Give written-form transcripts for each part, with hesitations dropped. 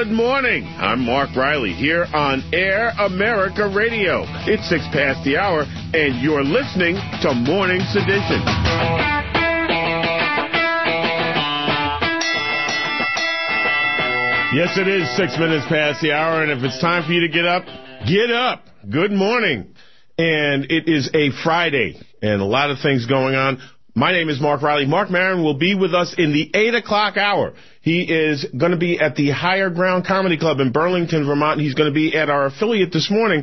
Good morning. I'm Mark Riley here on Air America Radio. It's 6 past the hour, and you're listening to Morning Sedition. Yes, it is 6 minutes past the hour, and if it's time for you to get up, get up. Good morning. And it is a Friday, and a lot of things going on. My name is Mark Riley. Mark Maron will be with us in the 8 o'clock hour. He is going to be at the Higher Ground Comedy Club in Burlington, Vermont. He's going to be at our affiliate this morning,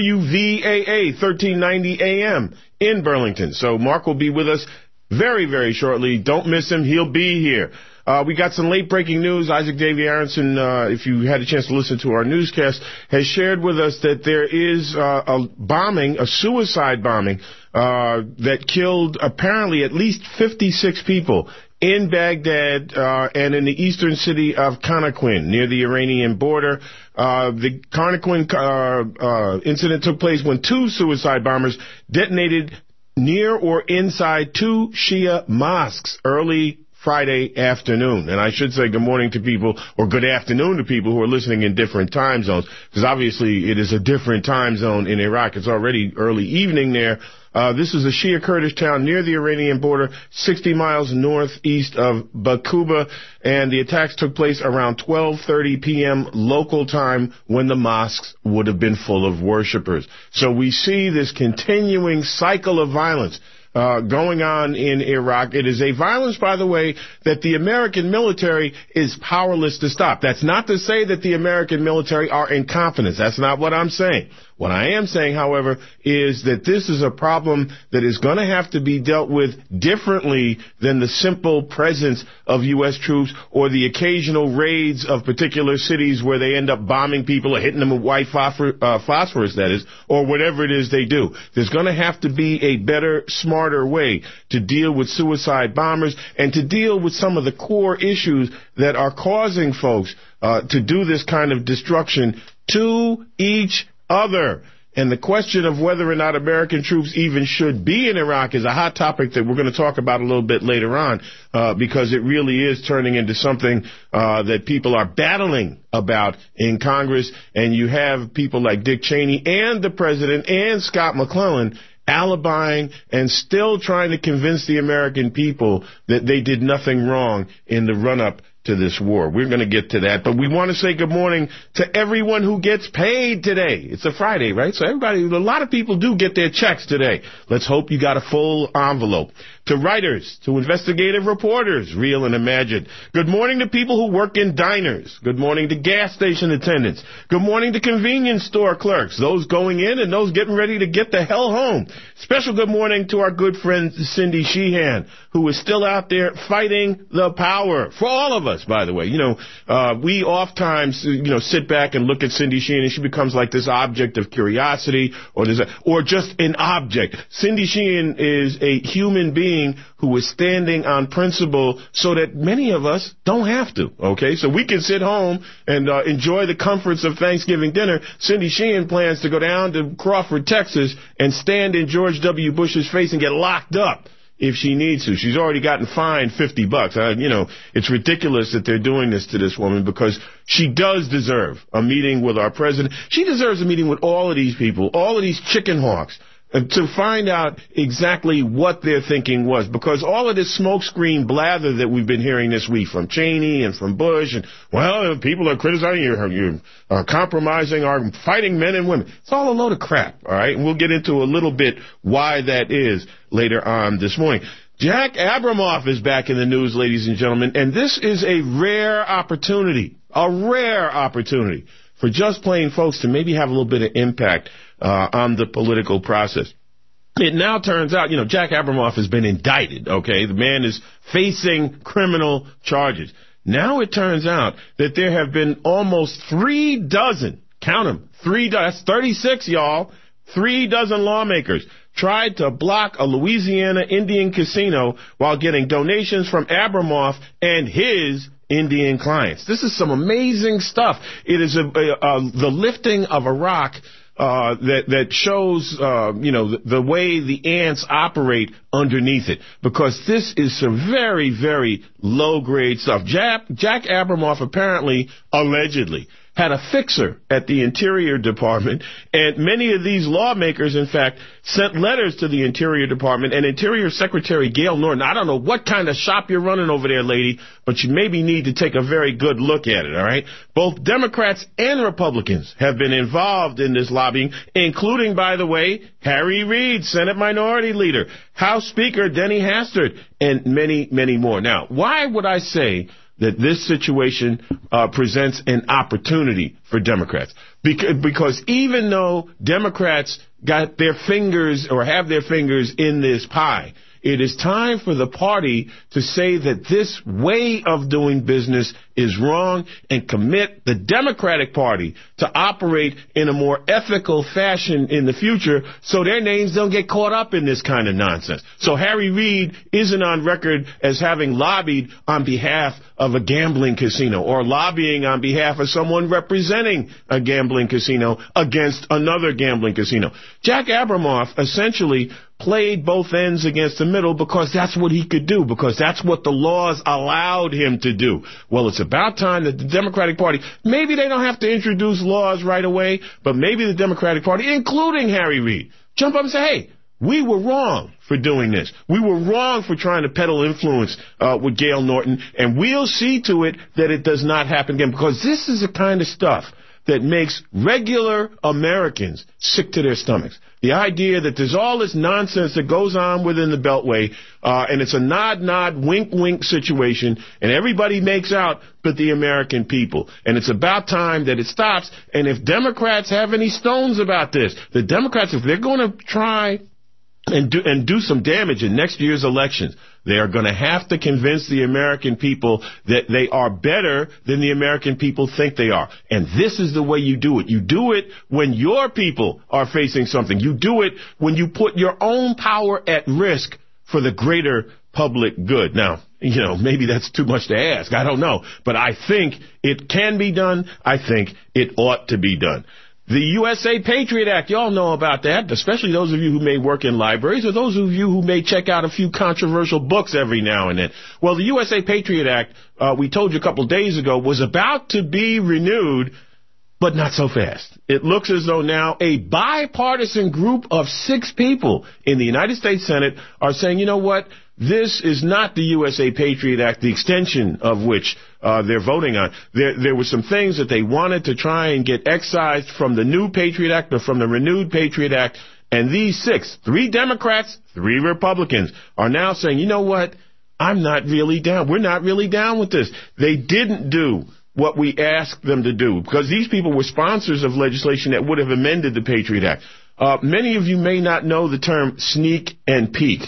WVAA 1390 AM in Burlington. So Mark will be with us very, very shortly. Don't miss him. He'll be here. We got some late-breaking news. Isaac Davey Aronson, if you had a chance to listen to our newscast, has shared with us that there is a bombing, a suicide bombing, that killed apparently at least 56 people in Baghdad and in the eastern city of Conakry, near the Iranian border. The Conakry incident took place when two suicide bombers detonated near or inside two Shia mosques early Friday afternoon. And I should say good morning to people, or good afternoon to people who are listening in different time zones, because obviously it is a different time zone in Iraq. It's already early evening there. This is a Shia Kurdish town near the Iranian border, 60 miles northeast of Bakuba, and the attacks took place around 12:30 p.m. local time, when the mosques would have been full of worshipers. So we see this continuing cycle of violence going on in Iraq. It is a violence, by the way, that the American military is powerless to stop. That's not to say that the American military are incompetent. That's not what I'm saying. What I am saying, however, is that this is a problem that is going to have to be dealt with differently than the simple presence of U.S. troops or the occasional raids of particular cities where they end up bombing people or hitting them with white phosphorus, that is, or whatever it is they do. There's going to have to be a better, smarter way to deal with suicide bombers and to deal with some of the core issues that are causing folks to do this kind of destruction to each other. And the question of whether or not American troops even should be in Iraq is a hot topic that we're going to talk about a little bit later on, because it really is turning into something that people are battling about in Congress. And you have people like Dick Cheney and the president and Scott McClellan alibying and still trying to convince the American people that they did nothing wrong in the run-up to this war. We're going to get to that, but we want to say good morning to everyone who gets paid today. It's a Friday, right? So a lot of people do get their checks today. Let's hope you got a full envelope. To writers, to investigative reporters, real and imagined. Good morning to people who work in diners. Good morning to gas station attendants. Good morning to convenience store clerks, those going in and those getting ready to get the hell home. Special good morning to our good friend Cindy Sheehan, who is still out there fighting the power. For all of us, by the way. We oftentimes, sit back and look at Cindy Sheehan and she becomes like this object of curiosity or just an object. Cindy Sheehan is a human being who is standing on principle so that many of us don't have to, okay? So we can sit home and enjoy the comforts of Thanksgiving dinner. Cindy Sheehan plans to go down to Crawford, Texas, and stand in George W. Bush's face and get locked up if she needs to. She's already gotten fined $50. It's ridiculous that they're doing this to this woman because she does deserve a meeting with our president. She deserves a meeting with all of these people, all of these chicken hawks, to find out exactly what their thinking was, because all of this smokescreen blather that we've been hearing this week from Cheney and from Bush, and, people are criticizing you, compromising our fighting men and women. It's all a load of crap, all right? And we'll get into a little bit why that is later on this morning. Jack Abramoff is back in the news, ladies and gentlemen, and this is a rare opportunity for just plain folks to maybe have a little bit of impact on the political process. It now turns out, Jack Abramoff has been indicted, okay? The man is facing criminal charges. Now it turns out that there have been almost 3 dozen, count them, 3 dozen, that's 36, y'all, 3 dozen lawmakers tried to block a Louisiana Indian casino while getting donations from Abramoff and his Indian clients. This is some amazing stuff. It is the lifting of a rock that shows, the way the ants operate underneath it, because this is some very, very low-grade stuff. Jack Abramoff apparently, allegedly, had a fixer at the Interior Department, and many of these lawmakers, in fact, sent letters to the Interior Department, and Interior Secretary Gail Norton, I don't know what kind of shop you're running over there, lady, but you maybe need to take a very good look at it, all right? Both Democrats and Republicans have been involved in this lobbying, including, by the way, Harry Reid, Senate Minority Leader, House Speaker Denny Hastert, and many, many more. Now, why would I say that this situation presents an opportunity for Democrats? Because even though Democrats got their fingers or have their fingers in this pie, it is time for the party to say that this way of doing business is wrong and commit the Democratic Party to operate in a more ethical fashion in the future so their names don't get caught up in this kind of nonsense. So Harry Reid isn't on record as having lobbied on behalf of a gambling casino or lobbying on behalf of someone representing a gambling casino against another gambling casino. Jack Abramoff essentially played both ends against the middle because that's what he could do, because that's what the laws allowed him to do. Well, it's about time that the Democratic Party, maybe they don't have to introduce laws right away, but maybe the Democratic Party, including Harry Reid, jump up and say, hey, we were wrong for doing this. We were wrong for trying to peddle influence with Gail Norton, and we'll see to it that it does not happen again, because this is the kind of stuff that makes regular Americans sick to their stomachs. The idea that there's all this nonsense that goes on within the Beltway, and it's a nod, wink situation, and everybody makes out but the American people. And it's about time that it stops. And if Democrats have any stones about this, the Democrats, if they're going to try and do some damage in next year's elections, they are going to have to convince the American people that they are better than the American people think they are. And this is the way you do it. You do it when your people are facing something. You do it when you put your own power at risk for the greater public good. Now, maybe that's too much to ask. I don't know. But I think it can be done. I think it ought to be done. The USA Patriot Act, y'all know about that, especially those of you who may work in libraries or those of you who may check out a few controversial books every now and then. Well, the USA Patriot Act, we told you a couple days ago, was about to be renewed, but not so fast. It looks as though now a bipartisan group of 6 people in the United States Senate are saying, you know what? This is not the USA Patriot Act, the extension of which they're voting on. There were some things that they wanted to try and get excised from the new Patriot Act or from the renewed Patriot Act. And these 6, 3 Democrats, 3 Republicans, are now saying, you know what? I'm not really down. We're not really down with this. They didn't do what we asked them to do, because these people were sponsors of legislation that would have amended the Patriot Act. Many of you may not know the term sneak and peek.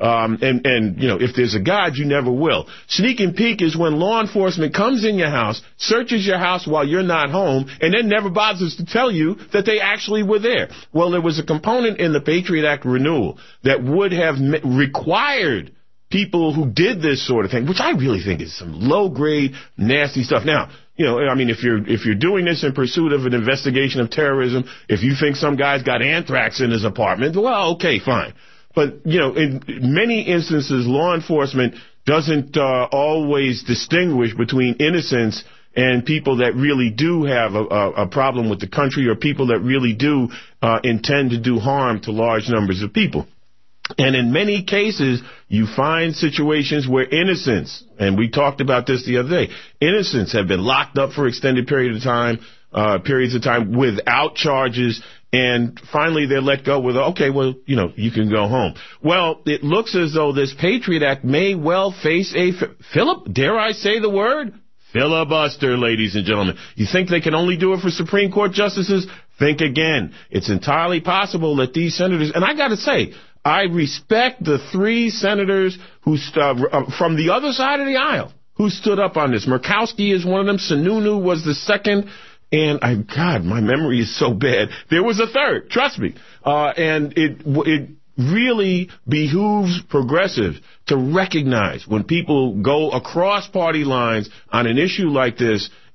If there's a God, you never will. Sneak and peek is when law enforcement comes in your house, searches your house while you're not home, and then never bothers to tell you that they actually were there. Well, there was a component in the Patriot Act renewal that would have required people who did this sort of thing, which I really think is some low-grade, nasty stuff. Now, if you're doing this in pursuit of an investigation of terrorism, if you think some guy's got anthrax in his apartment, well, okay, fine. But, in many instances, law enforcement doesn't always distinguish between innocents and people that really do have a problem with the country, or people that really do intend to do harm to large numbers of people. And in many cases, you find situations where innocents, and we talked about this the other day, innocents have been locked up for extended periods of time without charges. And finally, they're let go with, okay, well, you can go home. Well, it looks as though this Patriot Act may well face dare I say the word? Filibuster, ladies and gentlemen. You think they can only do it for Supreme Court justices? Think again. It's entirely possible that these senators, and I got to say, I respect the 3 senators who from the other side of the aisle who stood up on this. Murkowski is one of them. Sununu was the second. And God, my memory is so bad. There was a third, trust me. And it really behooves progressives to recognize when people go across party lines on an issue like this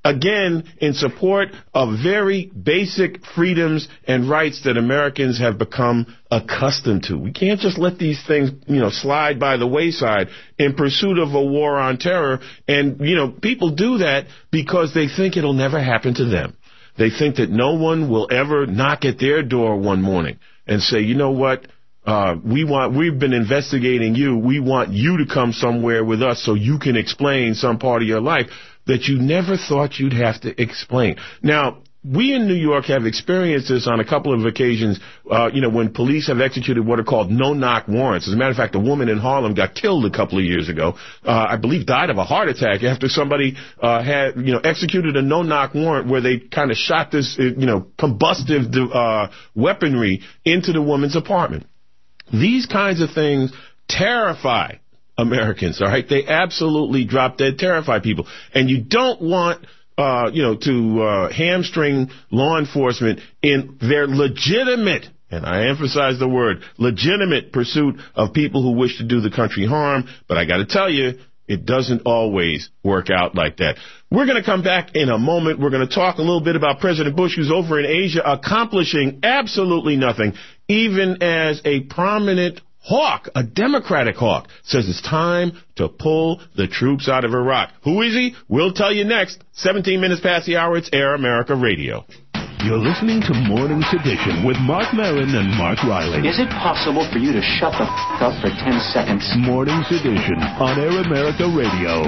again, in support of very basic freedoms and rights that Americans have become accustomed to. We can't just let these things, slide by the wayside in pursuit of a war on terror. And, people do that because they think it'll never happen to them. They think that no one will ever knock at their door one morning and say, you know what? We've been investigating you. We want you to come somewhere with us so you can explain some part of your life that you never thought you'd have to explain. Now, we in New York have experienced this on a couple of occasions, when police have executed what are called no-knock warrants. As a matter of fact, a woman in Harlem got killed a couple of years ago, I believe died of a heart attack after somebody had executed a no-knock warrant where they kind of shot this, combustive weaponry into the woman's apartment. These kinds of things terrify Americans, all right? They absolutely drop dead terrify people. And you don't want, to hamstring law enforcement in their legitimate, and I emphasize the word, legitimate pursuit of people who wish to do the country harm. But I got to tell you, it doesn't always work out like that. We're going to come back in a moment. We're going to talk a little bit about President Bush, who's over in Asia accomplishing absolutely nothing, even as a prominent hawk, a Democratic hawk, says it's time to pull the troops out of Iraq. Who is he? We'll tell you next. 17 minutes past the hour. It's Air America Radio. You're listening to Morning's Edition with Mark Maron and Mark Riley. Is it possible for you to shut the up for 10 seconds? Morning's Edition on Air America Radio.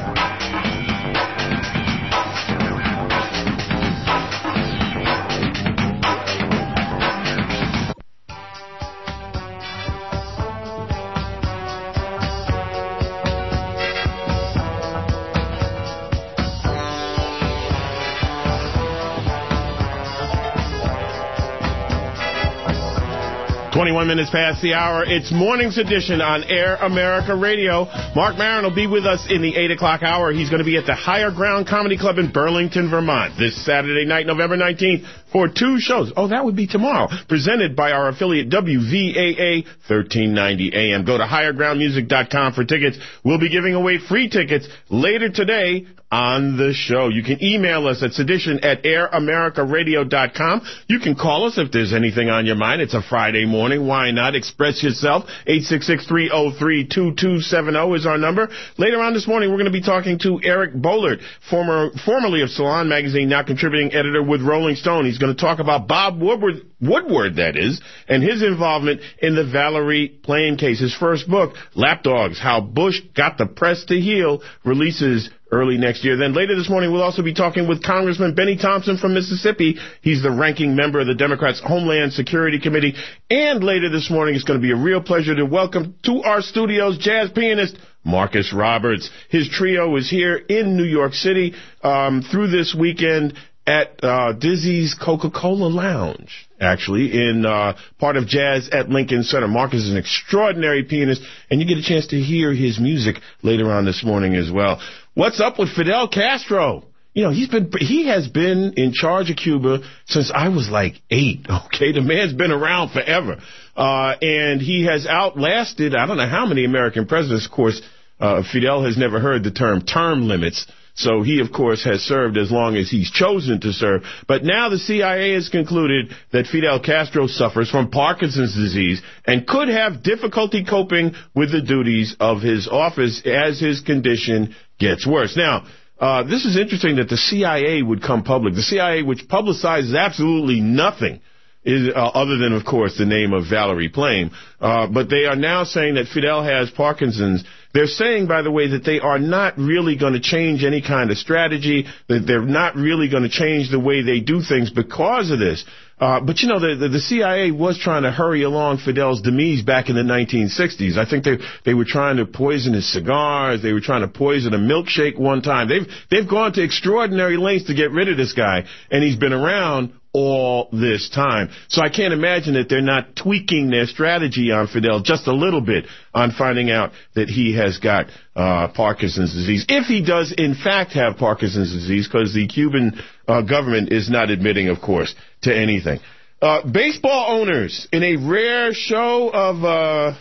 21 minutes past the hour. It's Morning's Edition on Air America Radio. Mark Maron will be with us in the 8 o'clock hour. He's going to be at the Higher Ground Comedy Club in Burlington, Vermont, this Saturday night, November 19th, for 2 shows. Oh, that would be tomorrow. Presented by our affiliate WVAA 1390 AM. Go to highergroundmusic.com for tickets. We'll be giving away free tickets later today on the show. You can email us at sedition@airamericaradio.com. You can call us if there's anything on your mind. It's a Friday morning. Why not? Express yourself. 866-303-2270 is our number. Later on this morning, we're going to be talking to Eric Boehlert, formerly of Salon Magazine, now contributing editor with Rolling Stone. He's going to talk about Bob Woodward, that is, and his involvement in the Valerie Plame case. His first book, Lapdogs, How Bush Got the Press to Heal, releases early next year. Then later this morning, we'll also be talking with Congressman Benny Thompson from Mississippi. He's the ranking member of the Democrats' Homeland Security Committee. And later this morning, it's going to be a real pleasure to welcome to our studios jazz pianist Marcus Roberts. His trio is here in New York City through this weekend at Dizzy's Coca-Cola Lounge, actually, in part of Jazz at Lincoln Center. Marcus is an extraordinary pianist, and you get a chance to hear his music later on this morning as well. What's up with Fidel Castro? You know, he has been in charge of Cuba since I was like 8, okay? The man's been around forever. And he has outlasted, I don't know how many American presidents. Of course, Fidel has never heard the term limits. So he, of course, has served as long as he's chosen to serve. But now the CIA has concluded that Fidel Castro suffers from Parkinson's disease and could have difficulty coping with the duties of his office as his condition gets worse. Now, this is interesting that the CIA would come public. The CIA, which publicizes absolutely nothing, other than, of course, the name of Valerie Plame. But they are now saying that Fidel has Parkinson's. They're saying, by the way, that they are not really going to change any kind of strategy, that they're not really going to change the way they do things because of this. But, you know, the CIA was trying to hurry along Fidel's demise back in the 1960s. I think they were trying to poison his cigars. They were trying to poison a milkshake one time. They've gone to extraordinary lengths to get rid of this guy, and he's been around all this time. So I can't imagine that they're not tweaking their strategy on Fidel just a little bit on finding out that he has got Parkinson's disease. If he does, in fact, have Parkinson's disease, because the Cuban government is not admitting, of course, to anything. Baseball owners, in a rare show of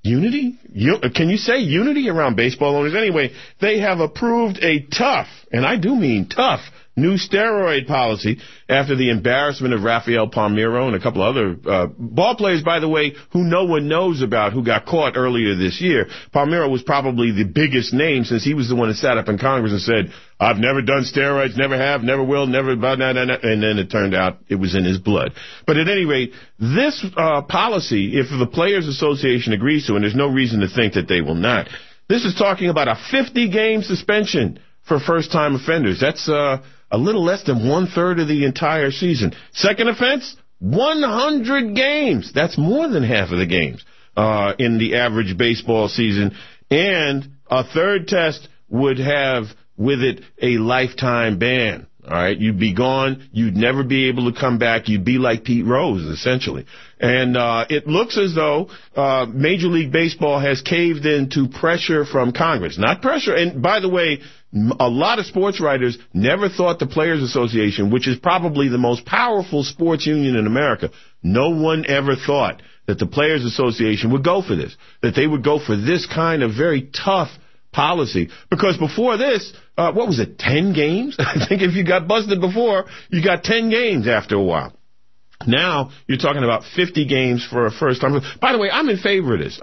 Unity? Can you say unity around baseball owners? Anyway, they have approved a tough, and I do mean tough, new steroid policy after the embarrassment of Rafael Palmeiro and a couple other ball players, by the way, who no one knows about, who got caught earlier this year. Palmeiro was probably the biggest name since he was the one that sat up in Congress and said, I've never done steroids, never have, never will, never, and then it turned out it was in his blood. But at any rate, this policy, if the Players Association agrees to, and there's no reason to think that they will not, this is talking about a 50-game suspension for first-time offenders. That's a little less than 1/3 of the entire season. Second offense, 100 games. That's more than half of the games in the average baseball season. And a third test would have with it a lifetime ban. All right, you'd be gone. You'd never be able to come back. You'd be like Pete Rose, essentially. And it looks as though Major League Baseball has caved into pressure from Congress. Not pressure. And by the way, a lot of sports writers never thought the Players Association, which is probably the most powerful sports union in America, no one ever thought that the Players Association would go for this, that they would go for this kind of very tough policy. Because before this, what was it, 10 games? I think if you got busted before, you got 10 games after a while. Now, you're talking about 50 games for a first time. By the way, I'm in favor of this.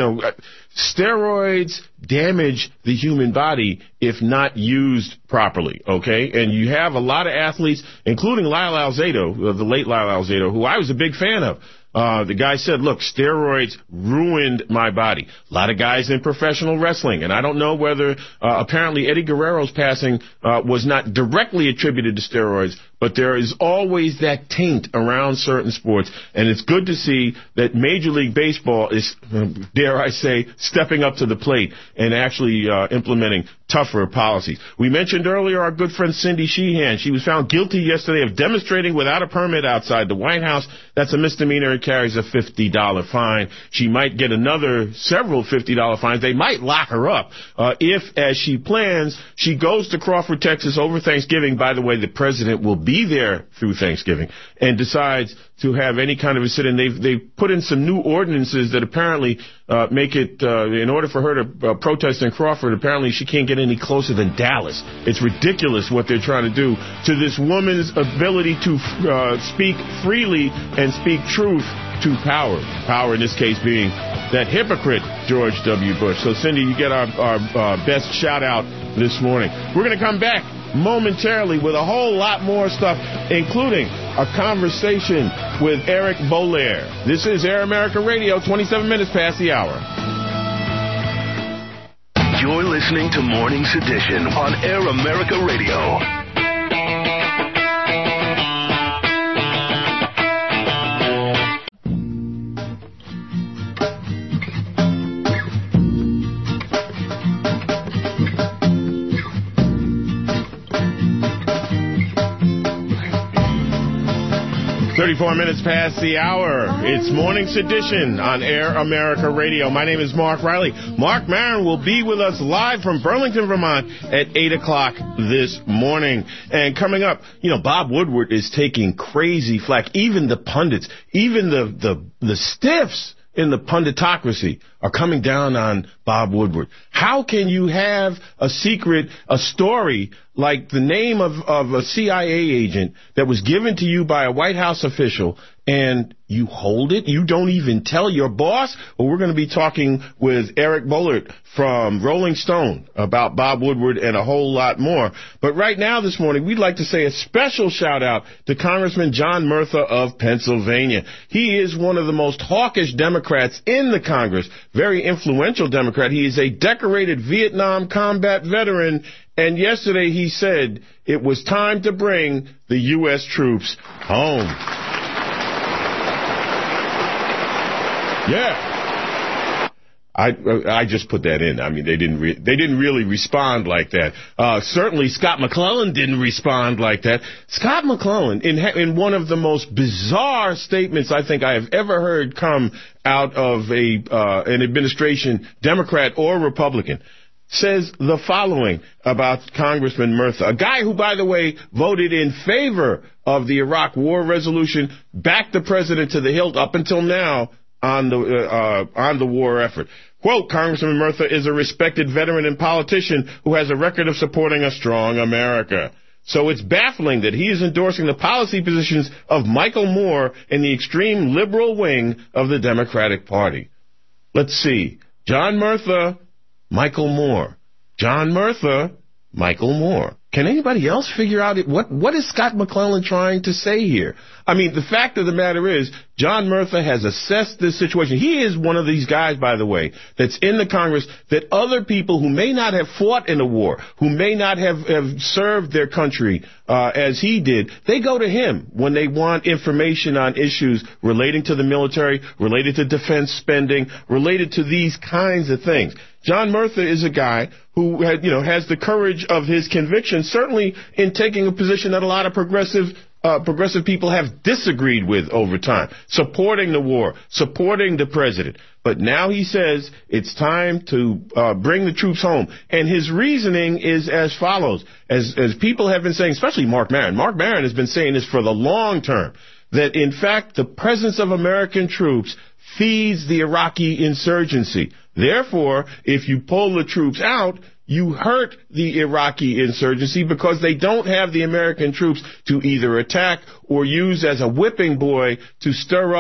Steroids damage the human body if not used properly, okay? And you have a lot of athletes, including Lyle Alzado, the late Lyle Alzado, who I was a big fan of. The guy said, look, steroids ruined my body. A lot of guys in professional wrestling, and I don't know whether apparently Eddie Guerrero's passing was not directly attributed to steroids, but there is always that taint around certain sports, and it's good to see that Major League Baseball is, dare I say, stepping up to the plate and actually implementing tougher policies. We mentioned earlier our good friend Cindy Sheehan. She was found guilty yesterday of demonstrating without a permit outside the White House. That's a misdemeanor and carries a $50 fine. She might get several $50 fines. They might lock her up if, as she plans, she goes to Crawford, Texas over Thanksgiving. By the way, the president will be there through Thanksgiving and decides to have any kind of a sit-in. They've put in some new ordinances that apparently make it, in order for her to protest in Crawford, apparently she can't get any closer than Dallas. It's ridiculous what they're trying to do to this woman's ability to speak freely and speak truth to power. Power in this case being that hypocrite George W. Bush. So, Cindy, you get our best shout-out this morning. We're going to come back momentarily with a whole lot more stuff, including a conversation with Eric Boehlert. This is Air America Radio, 27 minutes past the hour. You're listening to Morning's Edition on Air America Radio. 34 minutes past the hour. It's Morning's Edition on Air America Radio. My name is Mark Riley. Mark Maron will be with us live from Burlington, Vermont at 8 o'clock this morning. And coming up, Bob Woodward is taking crazy flack. Even the pundits, even the stiffs in the punditocracy are coming down on Bob Woodward. How can you have a story like the name of a CIA agent that was given to you by a White House official and you hold it? You don't even tell your boss? Well, we're going to be talking with Eric Boehlert from Rolling Stone about Bob Woodward and a whole lot more. But right now this morning, we'd like to say a special shout out to Congressman John Murtha of Pennsylvania. He is one of the most hawkish Democrats in the Congress, very influential Democrat. He is a decorated Vietnam combat veteran. And yesterday he said it was time to bring the U.S. troops home. Yeah. I just put that in. I mean, they didn't really respond like that. Certainly Scott McClellan didn't respond like that. Scott McClellan, in one of the most bizarre statements I think I have ever heard come out of an administration, Democrat or Republican, says the following about Congressman Murtha, a guy who, by the way, voted in favor of the Iraq war resolution, backed the president to the hilt up until now. on the war effort. Quote, Congressman Murtha is a respected veteran and politician who has a record of supporting a strong America. So it's baffling that he is endorsing the policy positions of Michael Moore and the extreme liberal wing of the Democratic Party. Let's see. John Murtha, Michael Moore. John Murtha, Michael Moore. Can anybody else figure out what is Scott McClellan trying to say here? I mean, the fact of the matter is, John Murtha has assessed this situation. He is one of these guys, by the way, that's in the Congress that other people who may not have fought in a war, who may not have served their country as he did, they go to him when they want information on issues relating to the military, related to defense spending, related to these kinds of things. John Murtha is a guy who has the courage of his convictions, certainly in taking a position that a lot of progressive people have disagreed with over time, supporting the war, supporting the president. But now he says it's time to bring the troops home. And his reasoning is as follows. As people have been saying, especially Mark Maron. Mark Maron has been saying this for the long term, that in fact the presence of American troops feeds the Iraqi insurgency. Therefore, if you pull the troops out, you hurt the Iraqi insurgency because they don't have the American troops to either attack or use as a whipping boy to stir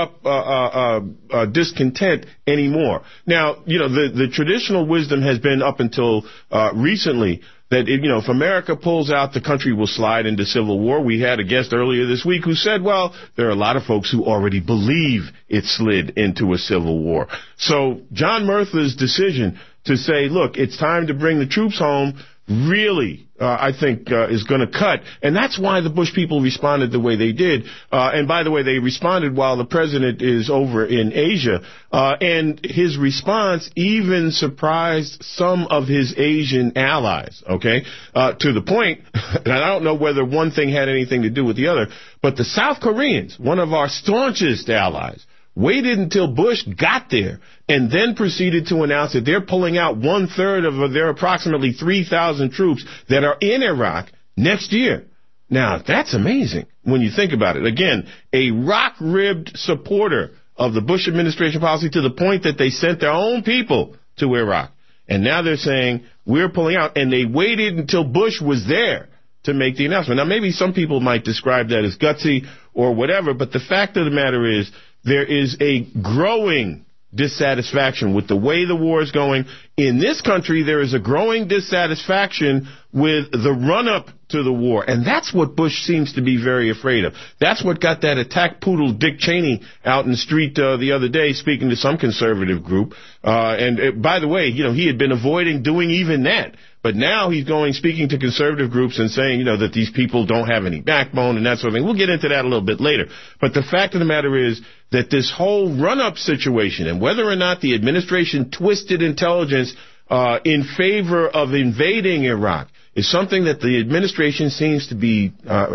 up discontent anymore. Now, the traditional wisdom has been up until recently that, if America pulls out, the country will slide into civil war. We had a guest earlier this week who said, well, there are a lot of folks who already believe it slid into a civil war. So John Murtha's decision to say, look, it's time to bring the troops home, really, I think, is going to cut. And that's why the Bush people responded the way they did. And by the way, they responded while the president is over in Asia. And his response even surprised some of his Asian allies, okay, to the point, and I don't know whether one thing had anything to do with the other, but the South Koreans, one of our staunchest allies, waited until Bush got there and then proceeded to announce that they're pulling out 1/3 of their approximately 3,000 troops that are in Iraq next year. Now, that's amazing when you think about it. Again, a rock-ribbed supporter of the Bush administration policy to the point that they sent their own people to Iraq. And now they're saying, we're pulling out. And they waited until Bush was there to make the announcement. Now, maybe some people might describe that as gutsy or whatever, but the fact of the matter is, there is a growing dissatisfaction with the way the war is going. In this country, there is a growing dissatisfaction with the run-up to the war. And that's what Bush seems to be very afraid of. That's what got that attack poodle Dick Cheney out in the street the other day speaking to some conservative group. And by the way, he had been avoiding doing even that. But now he's speaking to conservative groups and saying, that these people don't have any backbone and that sort of thing. We'll get into that a little bit later. But the fact of the matter is that this whole run-up situation and whether or not the administration twisted intelligence in favor of invading Iraq is something that the administration seems to be,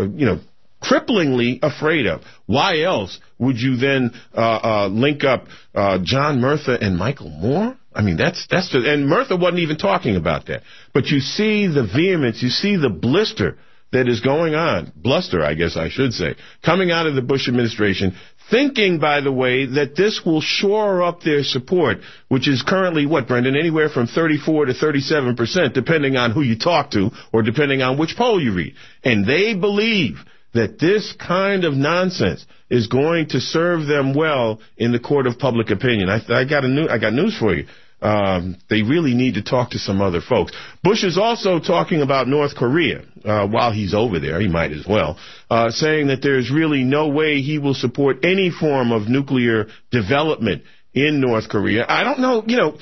cripplingly afraid of. Why else would you then link up John Murtha and Michael Moore? I mean, and Murtha wasn't even talking about that. But you see the vehemence, you see the bluster that is going on, bluster, I guess I should say, coming out of the Bush administration, thinking, by the way, that this will shore up their support, which is currently, Brendan, anywhere from 34 to 37%, depending on who you talk to or depending on which poll you read. And they believe that this kind of nonsense is going to serve them well in the court of public opinion. I got news for you. They really need to talk to some other folks. Bush is also talking about North Korea while he's over there. He might as well, saying that there's really no way he will support any form of nuclear development in North Korea. I don't know,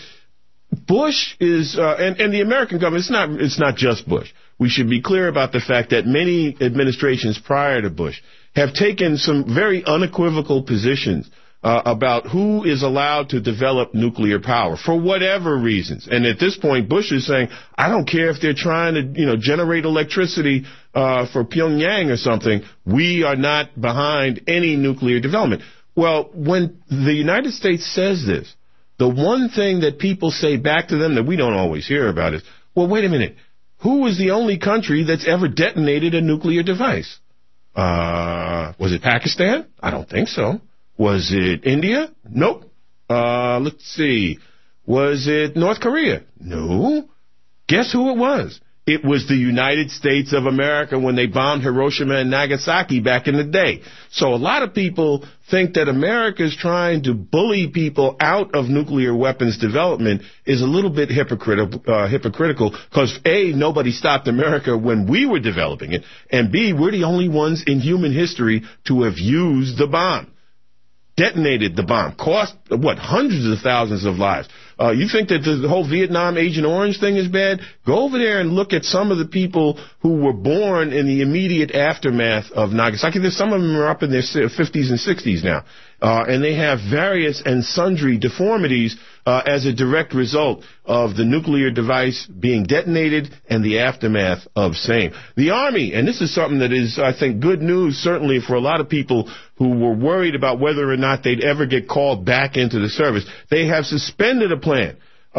Bush is, and the American government, it's not just Bush. We should be clear about the fact that many administrations prior to Bush have taken some very unequivocal positions about who is allowed to develop nuclear power for whatever reasons. And at this point, Bush is saying, I don't care if they're trying to, generate electricity for Pyongyang or something. We are not behind any nuclear development. Well, when the United States says this, the one thing that people say back to them that we don't always hear about is, well, wait a minute. Who was the only country that's ever detonated a nuclear device? Was it Pakistan? I don't think so. Was it India? Nope. Let's see. Was it North Korea? No. Guess who it was? It was the United States of America when they bombed Hiroshima and Nagasaki back in the day. So a lot of people think that America is trying to bully people out of nuclear weapons development is a little bit hypocritical because, A, nobody stopped America when we were developing it, and B, we're the only ones in human history to have used the bomb. Detonated the bomb, cost, hundreds of thousands of lives. You think that the whole Vietnam Agent Orange thing is bad? Go over there and look at some of the people who were born in the immediate aftermath of Nagasaki. Some of them are up in their 50s and 60s now, and they have various and sundry deformities as a direct result of the nuclear device being detonated and the aftermath of same. The Army, and this is something that is, I think, good news, certainly for a lot of people who were worried about whether or not they'd ever get called back into the service. They have suspended a plan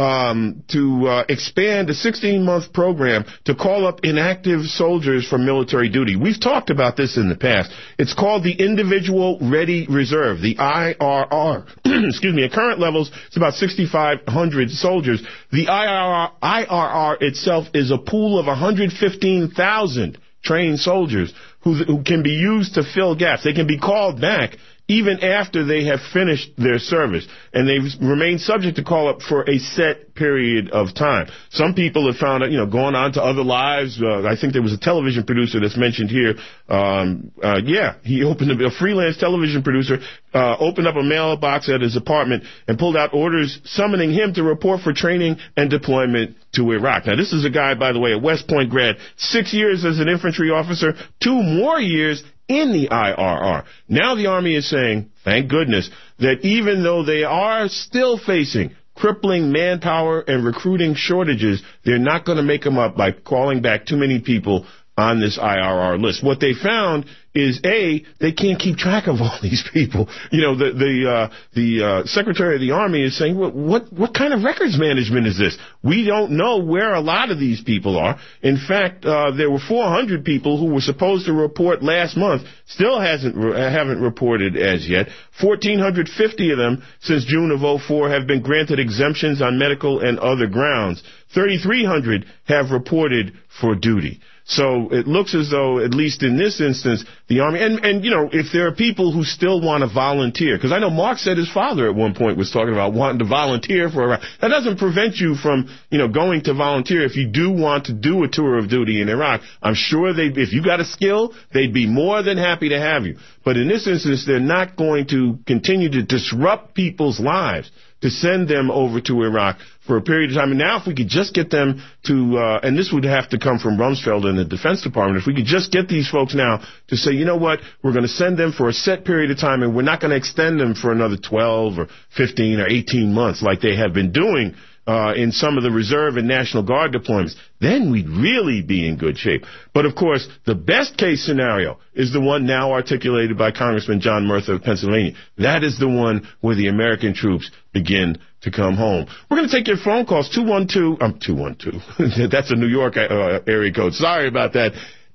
to expand a 16-month program to call up inactive soldiers for military duty. We've talked about this in the past. It's called the Individual Ready Reserve, the IRR. Excuse me. At current levels, it's about 6,500 soldiers. The IRR itself is a pool of 115,000 trained soldiers who can be used to fill gaps. They can be called back even after they have finished their service, and they've remained subject to call up for a set period of time. Some people have found out, going on to other lives. I think there was a television producer that's mentioned here. He opened a freelance television producer, opened up a mailbox at his apartment and pulled out orders summoning him to report for training and deployment to Iraq. Now, this is a guy, by the way, a West Point grad, 6 years as an infantry officer, 2 more years in the IRR. Now the Army is saying, thank goodness, that even though they are still facing crippling manpower and recruiting shortages, they're not going to make them up by calling back too many people on this IRR list. What they found is, A, they can't keep track of all these people. The Secretary of the Army is saying, what kind of records management is this? We don't know where a lot of these people are. In fact, there were 400 people who were supposed to report last month, still haven't reported as yet. 1,450 of them since June of 2004 have been granted exemptions on medical and other grounds. 3,300 have reported for duty. So it looks as though, at least in this instance, the Army, and if there are people who still want to volunteer, because I know Mark said his father at one point was talking about wanting to volunteer for Iraq. That doesn't prevent you from, going to volunteer if you do want to do a tour of duty in Iraq. I'm sure if you got a skill, they'd be more than happy to have you. But in this instance, they're not going to continue to disrupt people's lives to send them over to Iraq for a period of time. And now if we could just get them to, and this would have to come from Rumsfeld and the Defense Department, if we could just get these folks now to say, you know what, we're going to send them for a set period of time and we're not going to extend them for another 12 or 15 or 18 months like they have been doing in some of the Reserve and National Guard deployments, then we'd really be in good shape. But, of course, the best case scenario is the one now articulated by Congressman John Murtha of Pennsylvania. That is the one where the American troops begin to come home. We're going to take your phone calls, 212. That's a New York area code. Sorry about that.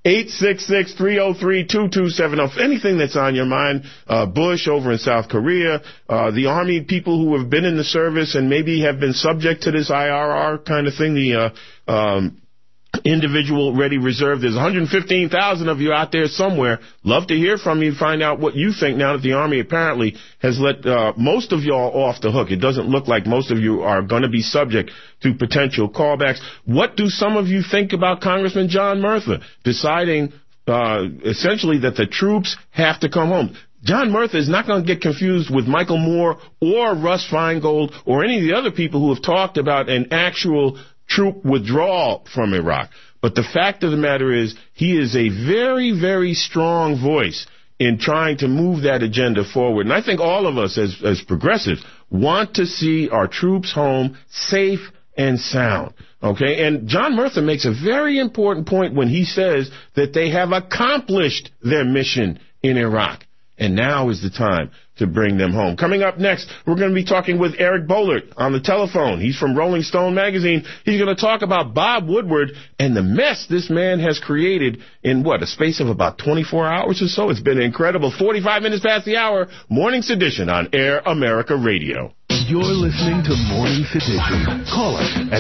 866-303-2270. Anything that's on your mind, Bush over in South Korea, the Army, people who have been in the service and maybe have been subject to this IRR kind of thing, the Individual Ready Reserve. There's 115,000 of you out there somewhere. Love to hear from you, find out what you think now that the Army apparently has let most of y'all off the hook. It doesn't look like most of you are going to be subject to potential callbacks. What do some of you think about Congressman John Murtha deciding essentially that the troops have to come home? John Murtha is not going to get confused with Michael Moore or Russ Feingold or any of the other people who have talked about an actual troop withdrawal from Iraq. But the fact of the matter is he is a very, very strong voice in trying to move that agenda forward. And I think all of us as progressives want to see our troops home safe and sound. Okay? And John Murtha makes a very important point when he says that they have accomplished their mission in Iraq. And now is the time to bring them home. Coming up next, we're going to be talking with Eric Boehlert on the telephone. He's from Rolling Stone magazine. He's going to talk about Bob Woodward and the mess this man has created in, a space of about 24 hours or so. It's been incredible. 45 minutes past the hour, Morning's edition on Air America Radio. You're listening to Morning Sedition. Call us at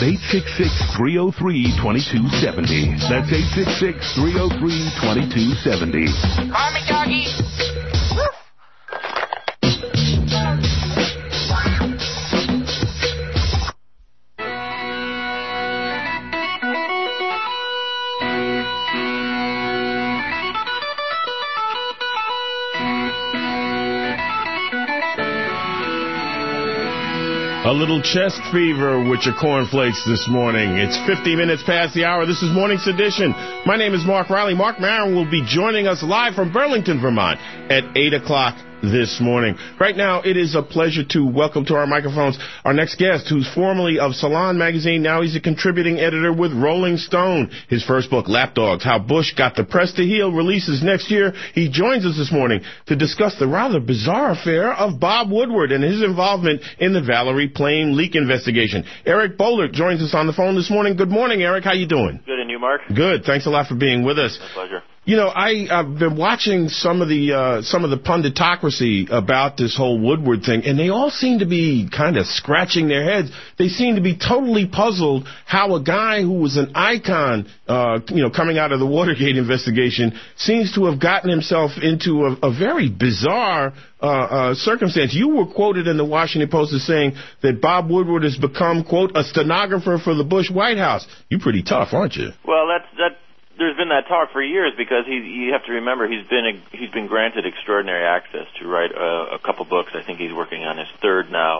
866-303-2270. That's 866-303-2270. Call me, doggy. A little chest fever with your cornflakes this morning. It's 50 minutes past the hour. This is Morning Sedition. My name is Mark Riley. Mark Maron will be joining us live from Burlington, Vermont at 8 o'clock this morning. Right now, it is a pleasure to welcome to our microphones our next guest, who's formerly of Salon magazine. Now he's a contributing editor with Rolling Stone. His first book, Lapdogs, How Bush Got the Press to Heel, releases next year. He joins us this morning to discuss the rather bizarre affair of Bob Woodward and his involvement in the Valerie Plame leak investigation. Eric Boehlert joins us on the phone this morning. Good morning, Eric. How you doing? Good, and you, Mark? Good. Thanks a lot for being with us. My pleasure. You know, I've been watching some of the punditocracy about this whole Woodward thing, and they all seem to be kind of scratching their heads. They seem to be totally puzzled how a guy who was an icon, coming out of the Watergate investigation, seems to have gotten himself into a very bizarre circumstance. You were quoted in the Washington Post as saying that Bob Woodward has become, quote, a stenographer for the Bush White House. You're pretty tough, aren't you? Well, that's there's been that talk for years because you have to remember he's been granted extraordinary access to write a couple books. I think he's working on his third now.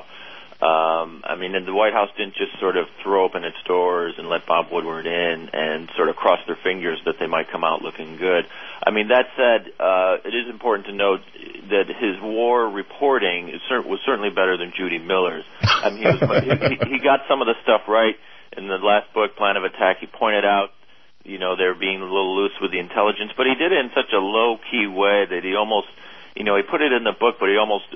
And the White House didn't just sort of throw open its doors and let Bob Woodward in and sort of cross their fingers that they might come out looking good. I mean, that said, it is important to note that his war reporting was certainly better than Judy Miller's. I mean, he got some of the stuff right in the last book, Plan of Attack. He pointed out, they're being a little loose with the intelligence, but he did it in such a low-key way that he almost, he put it in the book, but he almost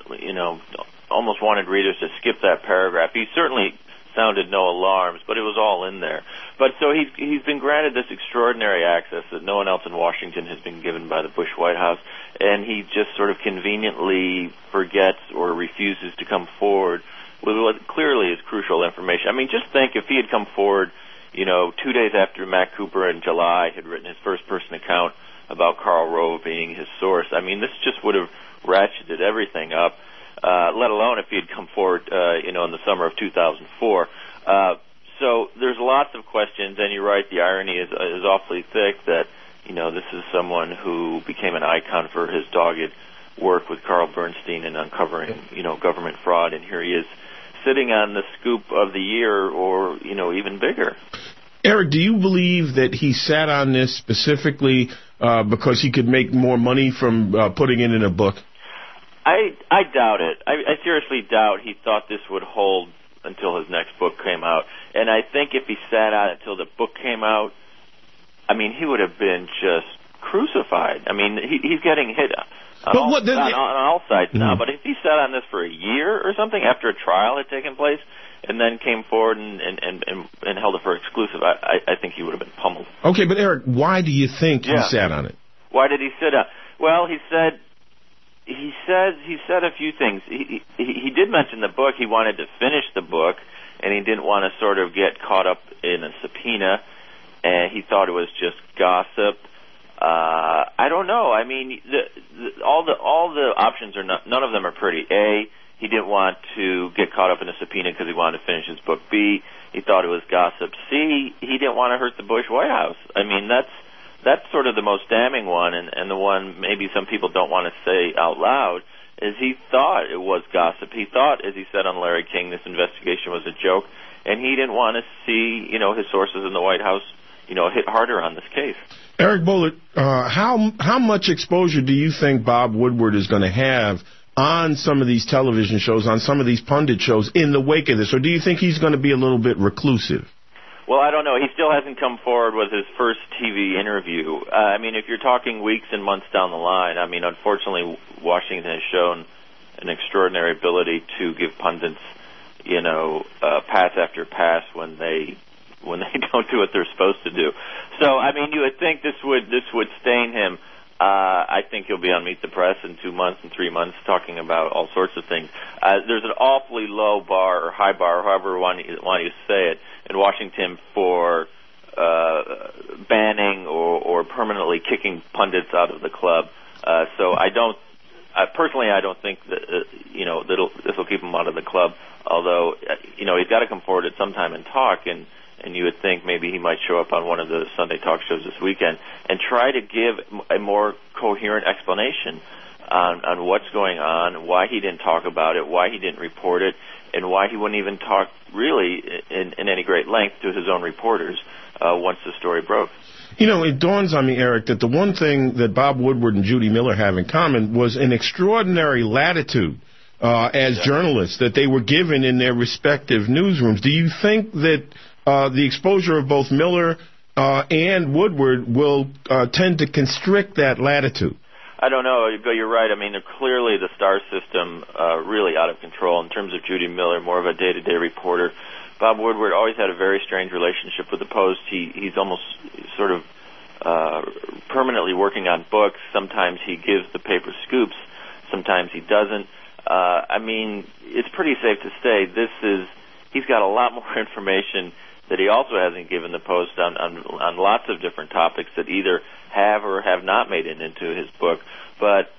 wanted readers to skip that paragraph. He certainly sounded no alarms, but it was all in there. But so he's been granted this extraordinary access that no one else in Washington has been given by the Bush White House, and he just sort of conveniently forgets or refuses to come forward with what clearly is crucial information. I mean, just think if he had come forward 2 days after Matt Cooper in July had written his first-person account about Karl Rove being his source. I mean, this just would have ratcheted everything up, let alone if he had come forward, in the summer of 2004. So there's lots of questions, and you're right, the irony is awfully thick that, this is someone who became an icon for his dogged work with Carl Bernstein in uncovering, government fraud, and here he is sitting on the scoop of the year or, even bigger. Eric, do you believe that he sat on this specifically because he could make more money from putting it in a book? I doubt it. I seriously doubt he thought this would hold until his next book came out. And I think if he sat on it until the book came out, I mean, he would have been just crucified. I mean, he's getting hit on all sides now. But if he sat on this for a year or something after a trial had taken place and then came forward and held it for exclusive, I think he would have been pummeled. Okay, but Eric, why do you think he sat on it? Why did he sit on? Well, he said a few things. He did mention the book. He wanted to finish the book, and he didn't want to sort of get caught up in a subpoena, and he thought it was just gossip. I don't know. I mean, all the options are none of them are pretty. A, he didn't want to get caught up in a subpoena because he wanted to finish his book. B, he thought it was gossip. C, he didn't want to hurt the Bush White House. I mean, that's sort of the most damning one, and the one maybe some people don't want to say out loud, is he thought it was gossip. He thought, as he said on Larry King, this investigation was a joke, and he didn't want to see, his sources in the White House, hit harder on this case. Eric Boehlert, how much exposure do you think Bob Woodward is going to have on some of these television shows, on some of these pundit shows in the wake of this, or do you think he's going to be a little bit reclusive? Well, I don't know. He still hasn't come forward with his first TV interview. I mean, if you're talking weeks and months down the line, I mean, unfortunately, Washington has shown an extraordinary ability to give pundits, pass after pass when they don't do what they're supposed to do. So, I mean, you would think this would stain him I think he'll be on Meet the Press in 2 months and 3 months talking about all sorts of things. There's an awfully low bar or high bar, however you want to say it, in Washington for banning or permanently kicking pundits out of the club. So I don't think that this will keep him out of the club. Although he's got to come forward at some time and talk, and you would think maybe he might show up on one of the Sunday talk shows this weekend and try to give a more coherent explanation on what's going on, why he didn't talk about it, why he didn't report it, and why he wouldn't even talk really in any great length to his own reporters once the story broke. It dawns on me, Eric, that the one thing that Bob Woodward and Judy Miller have in common was an extraordinary latitude as journalists that they were given in their respective newsrooms. Do you think that the exposure of both Miller and Woodward will tend to constrict that latitude? I don't know, but you're right. I mean, clearly the star system really out of control in terms of Judy Miller, more of a day-to-day reporter. Bob Woodward always had a very strange relationship with the Post. He's almost sort of permanently working on books. Sometimes he gives the paper scoops. Sometimes he doesn't. I mean, it's pretty safe to say he's got a lot more information that he also hasn't given the Post on lots of different topics that either have or have not made it into his book. But,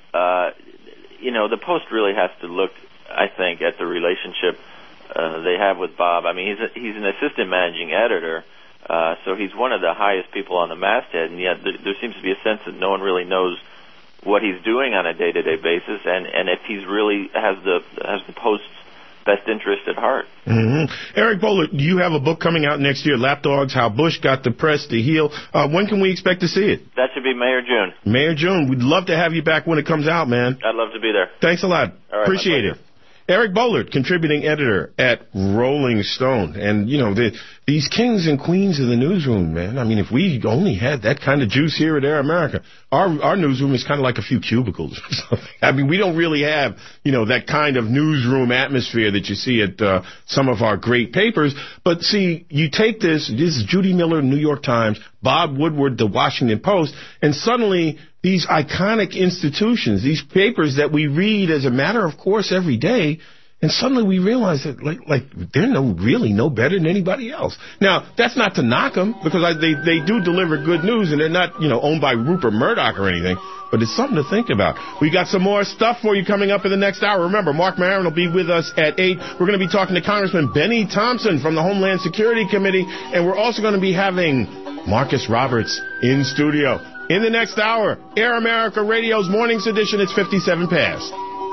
the Post really has to look, I think, at the relationship they have with Bob. I mean, he's an assistant managing editor, so he's one of the highest people on the masthead, and yet there seems to be a sense that no one really knows what he's doing on a day-to-day basis, and if he's really has the Post's best interest at heart. Mm-hmm. Eric Bowler, you have a book coming out next year, Lapdogs, How Bush Got the Press to Heal. When can we expect to see it? That should be May or June. May or June. We'd love to have you back when it comes out, man. I'd love to be there. Thanks a lot. All right, appreciate it. Eric Bollert, contributing editor at Rolling Stone. And, these kings and queens of the newsroom, man, I mean, if we only had that kind of juice here at Air America, our newsroom is kind of like a few cubicles or something. I mean, we don't really have, that kind of newsroom atmosphere that you see at some of our great papers. But, see, you take this is Judy Miller, New York Times, Bob Woodward, The Washington Post, and suddenly these iconic institutions, these papers that we read as a matter of course every day, and suddenly we realize that, like they're really no better than anybody else. Now, that's not to knock them, because they do deliver good news, and they're not, owned by Rupert Murdoch or anything, but it's something to think about. We got some more stuff for you coming up in the next hour. Remember, Mark Maron will be with us at 8. We're going to be talking to Congressman Benny Thompson from the Homeland Security Committee, and we're also going to be having Marcus Roberts in studio. In the next hour, Air America Radio's Mornings Edition, it's 57 past.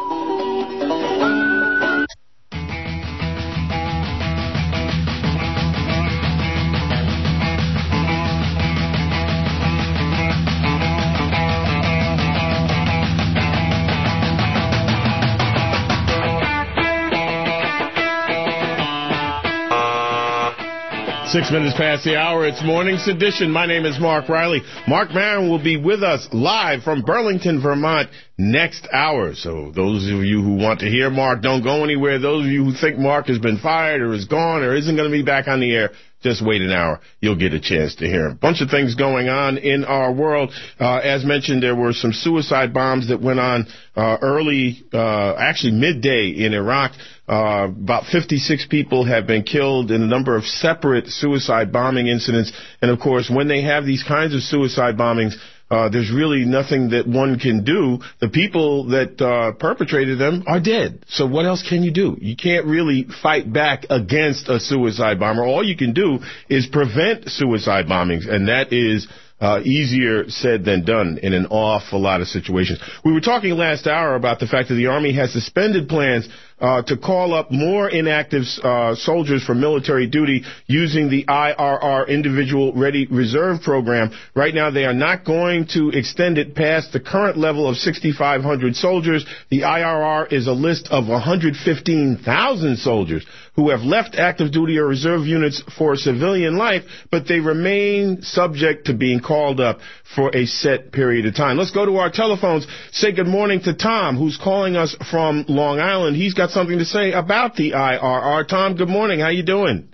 6 minutes past the hour. It's Morning's Edition. My name is Mark Riley. Mark Maron will be with us live from Burlington, Vermont next hour. So those of you who want to hear Mark, don't go anywhere. Those of you who think Mark has been fired or is gone or isn't going to be back on the air, just wait an hour. You'll get a chance to hear him. A bunch of things going on in our world. As mentioned, there were some suicide bombs that went on actually midday in Iraq. About 56 people have been killed in a number of separate suicide bombing incidents. And, of course, when they have these kinds of suicide bombings, there's really nothing that one can do. The people that perpetrated them are dead. So what else can you do? You can't really fight back against a suicide bomber. All you can do is prevent suicide bombings, and that is easier said than done in an awful lot of situations. We were talking last hour about the fact that the Army has suspended plans to call up more inactive soldiers for military duty using the IRR, Individual Ready Reserve Program. Right now, they are not going to extend it past the current level of 6,500 soldiers. The IRR is a list of 115,000 soldiers who have left active duty or reserve units for civilian life, but they remain subject to being called up for a set period of time. Let's go to our telephones. Say good morning to Tom, who's calling us from Long Island. He's got something to say about the IRR. Tom, good morning. How you doing?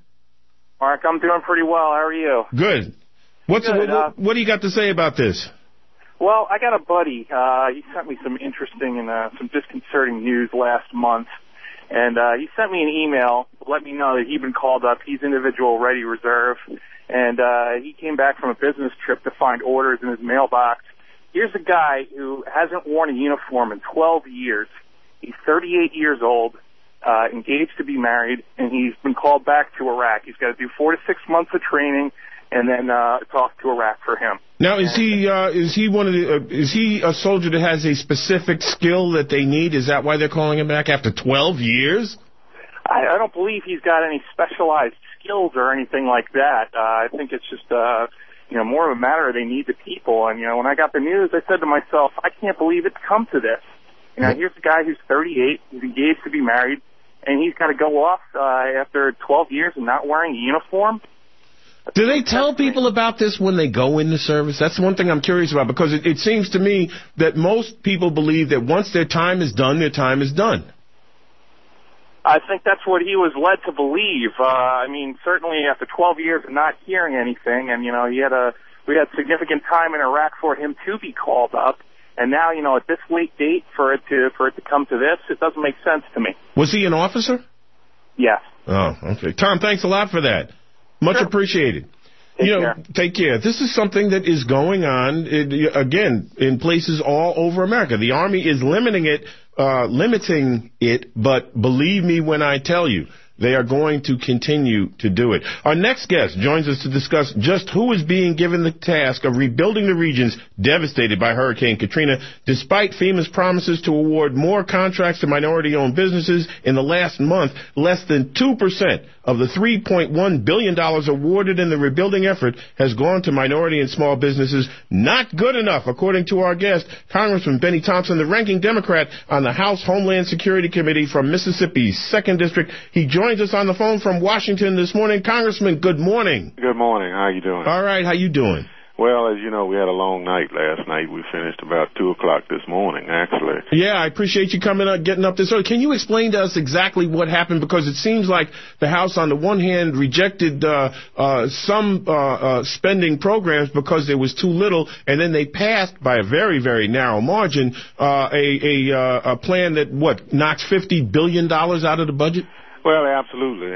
Mark, I'm doing pretty well. How are you? Good. What do you got to say about this? Well, I got a buddy. He sent me some interesting and some disconcerting news last month. And he sent me an email to let me know that he'd been called up. He's individual ready reserve. And he came back from a business trip to find orders in his mailbox. Here's a guy who hasn't worn a uniform in 12 years. He's 38 years old, engaged to be married, and he's been called back to Iraq. He's got to do 4 to 6 months of training, and then it's off to Iraq for him. Now, is he a soldier that has a specific skill that they need? Is that why they're calling him back after 12 years? I don't believe he's got any specialized skills or anything like that. I think it's just more of a matter of they need the people. And when I got the news, I said to myself, I can't believe it's come to this. Here's a guy who's 38, he's engaged to be married, and he's got to go off after 12 years and not wearing a uniform. Do they tell people about this when they go into service? That's one thing I'm curious about, because it seems to me that most people believe that once their time is done, their time is done. I think that's what he was led to believe. Certainly after 12 years of not hearing anything, and, we had significant time in Iraq for him to be called up. And now, at this late date, for it to come to this, it doesn't make sense to me. Was he an officer? Yes. Oh, okay. Tom, thanks a lot for that. Much appreciated. Take care. This is something that is going on, again, in places all over America. The Army is limiting it, but believe me when I tell you, they are going to continue to do it. Our next guest joins us to discuss just who is being given the task of rebuilding the regions devastated by Hurricane Katrina, despite FEMA's promises to award more contracts to minority-owned businesses. In the last month, less than 2% of the $3.1 billion awarded in the rebuilding effort has gone to minority and small businesses. Not good enough, according to our guest, Congressman Benny Thompson, the ranking Democrat on the House Homeland Security Committee from Mississippi's 2nd District. He joins us on the phone from Washington this morning. Congressman, good morning. Good morning. How you doing? All right. How you doing? Well, as you know, we had a long night last night. We finished about 2 o'clock this morning, actually. Yeah, I appreciate you coming up, getting up this early. Can you explain to us exactly what happened? Because it seems like the House, on the one hand, rejected some spending programs because there was too little, and then they passed by a very, very narrow margin a plan that, knocks $50 billion out of the budget? Well, absolutely.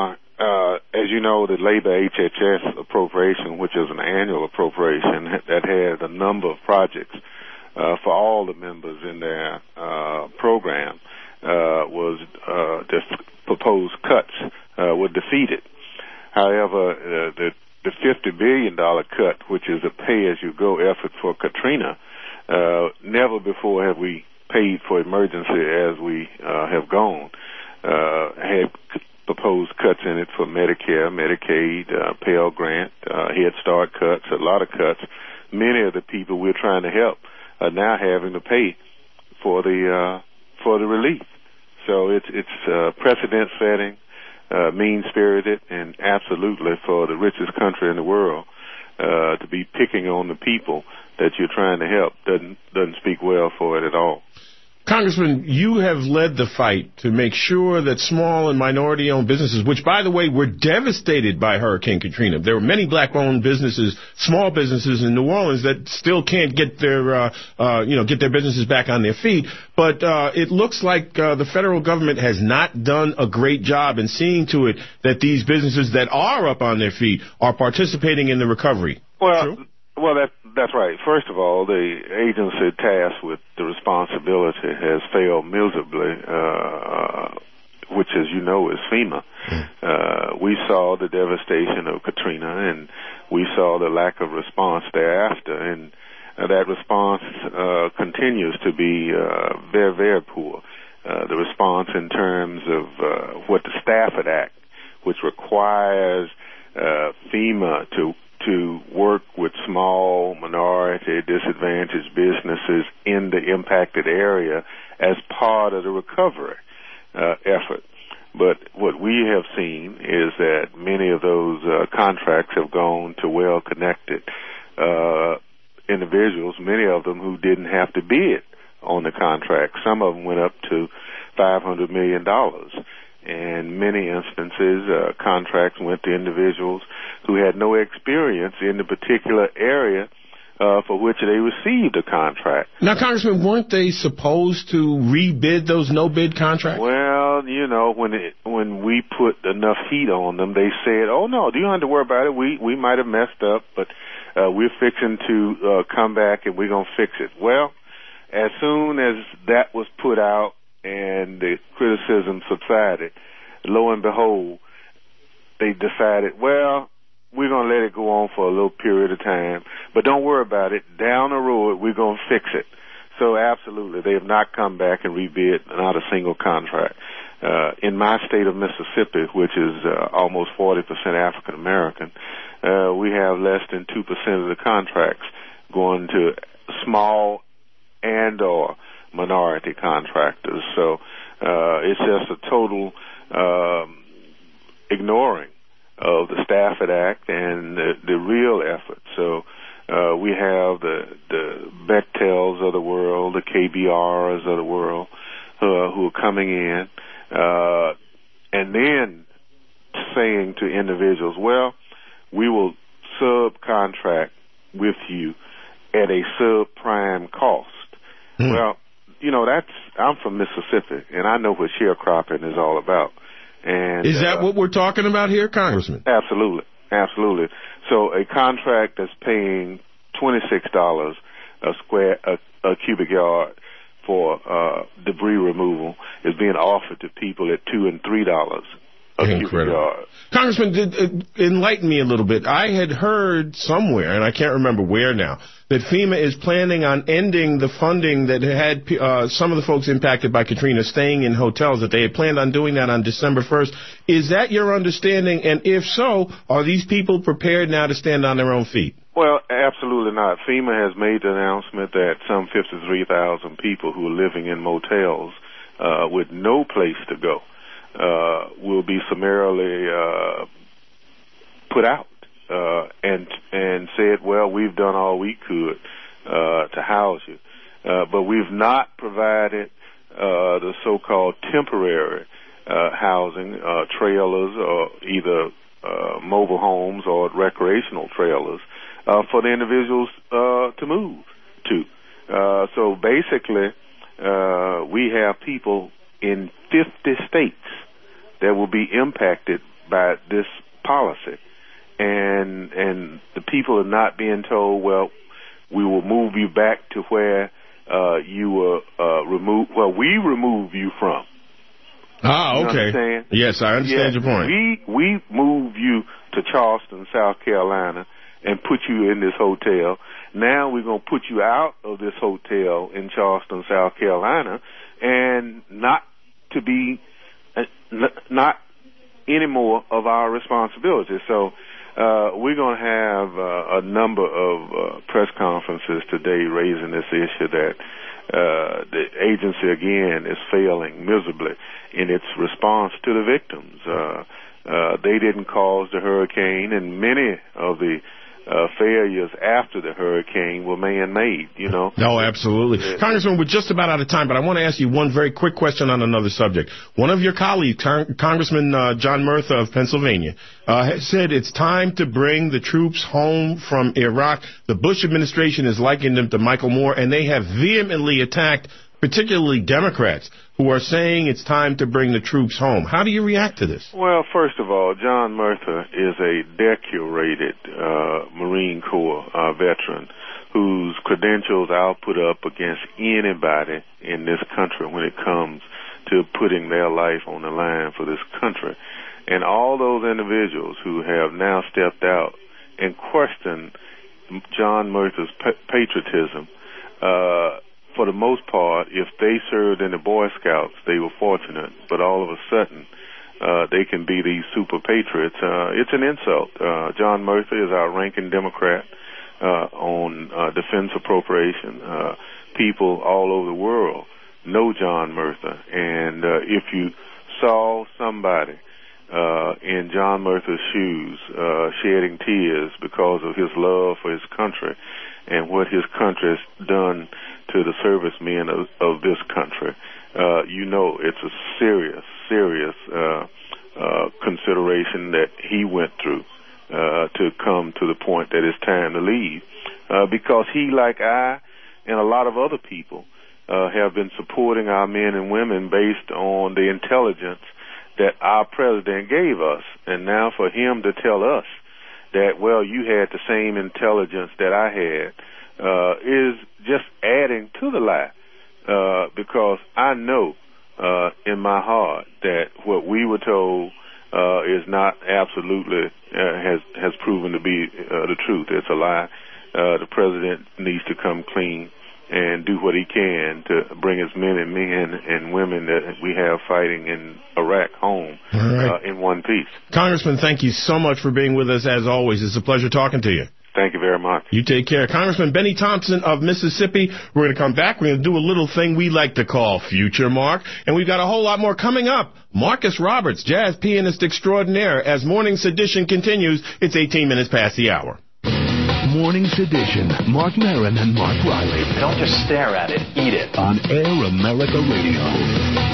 As you know, the Labor HHS appropriation, which is an annual appropriation that had a number of projects for all the members in their program, was just proposed cuts were defeated. However, the $50 billion cut, which is a pay-as-you-go effort for Katrina, never before have we paid for emergency as we have gone. Had proposed cuts in it for Medicare, Medicaid, Pell Grant, Head Start cuts, a lot of cuts. Many of the people we're trying to help are now having to pay for the relief. So it's precedent setting, mean-spirited, and absolutely for the richest country in the world to be picking on the people that you're trying to help doesn't speak well for it at all. Congressman, you have led the fight to make sure that small and minority-owned businesses, which, by the way, were devastated by Hurricane Katrina. There were many black-owned businesses, small businesses in New Orleans that still can't get their, get their businesses back on their feet. But it looks like the federal government has not done a great job in seeing to it that these businesses that are up on their feet are participating in the recovery. Well, that's right. First of all, the agency tasked with the responsibility has failed miserably, which, as you know, is FEMA. We saw the devastation of Katrina, and we saw the lack of response thereafter, and that response continues to be very, very poor. The response in terms of what the Stafford Act, which requires FEMA to work with small, minority, disadvantaged businesses in the impacted area as part of the recovery effort. But what we have seen is that many of those contracts have gone to well-connected individuals, many of them who didn't have to bid on the contract. Some of them went up to $500 million. In many instances, contracts went to individuals who had no experience in the particular area for which they received a contract. Now, Congressman, weren't they supposed to rebid those no-bid contracts? Well, you know, when we put enough heat on them, they said, "Oh no, you don't have to worry about it. We might have messed up, but we're fixing to come back and we're gonna fix it." Well, as soon as that was put out and the criticism subsided, lo and behold, they decided, well, we're going to let it go on for a little period of time, but don't worry about it. Down the road, we're going to fix it. So absolutely, they have not come back and rebid not a single contract. In my state of Mississippi, which is almost 40% African American, we have less than 2% of the contracts going to small and or minority contractors. So it's just a total ignoring of the Stafford Act and the real effort. So we have the Bechtels of the world, the KBRs of the world, who are coming in and then saying to individuals, well, we will subcontract with you at a subprime cost. Well, you know, I'm from Mississippi, and I know what sharecropping is all about. And is that what we're talking about here, Congressman? Absolutely, absolutely. So a contract that's paying $26 a cubic yard for debris removal is being offered to people at $2 and $3 a cubic yard. Congressman, enlighten me a little bit. I had heard somewhere, and I can't remember where now, that FEMA is planning on ending the funding that had some of the folks impacted by Katrina staying in hotels, that they had planned on doing that on December 1st. Is that your understanding? And if so, are these people prepared now to stand on their own feet? Well, absolutely not. FEMA has made the announcement that some 53,000 people who are living in motels with no place to go will be summarily put out. And said, well, we've done all we could to house you. But we've not provided the so-called temporary housing, trailers, or either mobile homes or recreational trailers for the individuals to move to. So basically, we have people in 50 states that will be impacted by this policy. And the people are not being told, well, we will move you back to where you were removed, where we remove you from. Ah, okay. Understand? Yes, I understand your point. We move you to Charleston, South Carolina, and put you in this hotel. Now we're going to put you out of this hotel in Charleston, South Carolina, and not to be, not any more of our responsibility. So we're going to have a number of press conferences today raising this issue that the agency, again, is failing miserably in its response to the victims. They didn't cause the hurricane, and many of the failures after the hurricane were man-made, you know. No, absolutely. Congressman, we're just about out of time, but I want to ask you one very quick question on another subject. One of your colleagues, Congressman John Murtha of Pennsylvania, has said it's time to bring the troops home from Iraq. The Bush administration has likened them to Michael Moore, and they have vehemently attacked particularly Democrats who are saying it's time to bring the troops home. How do you react to this? Well, first of all, John Murtha is a decorated Marine Corps veteran whose credentials I'll put up against anybody in this country when it comes to putting their life on the line for this country. And all those individuals who have now stepped out and questioned John Murtha's patriotism, for the most part, if they served in the Boy Scouts, they were fortunate. But all of a sudden, they can be these super patriots. It's an insult. John Murtha is our ranking Democrat on defense appropriation. People all over the world know John Murtha. And if you saw somebody in John Murtha's shoes shedding tears because of his love for his country and what his country has done to the servicemen of this country, you know it's a serious consideration that he went through to come to the point that it's time to leave. because he, like I and a lot of other people, have been supporting our men and women based on the intelligence that our president gave us. And now for him to tell us that, well, you had the same intelligence that I had, is just adding to the lie, because I know in my heart that what we were told is not absolutely has proven to be the truth. It's a lie. The president needs to come clean and do what he can to bring his men and women that we have fighting in Iraq home in one piece. Congressman, thank you so much for being with us, as always. It's a pleasure talking to you. Thank you very much. You take care. Congressman Benny Thompson of Mississippi. We're going to come back. We're going to do a little thing we like to call Future Mark, and we've got a whole lot more coming up. Marcus Roberts, jazz pianist extraordinaire. As Morning's edition continues, it's 18 minutes past the hour. Morning's edition. Mark Maron and Mark Riley. Don't just stare at it, eat it. On Air America Radio.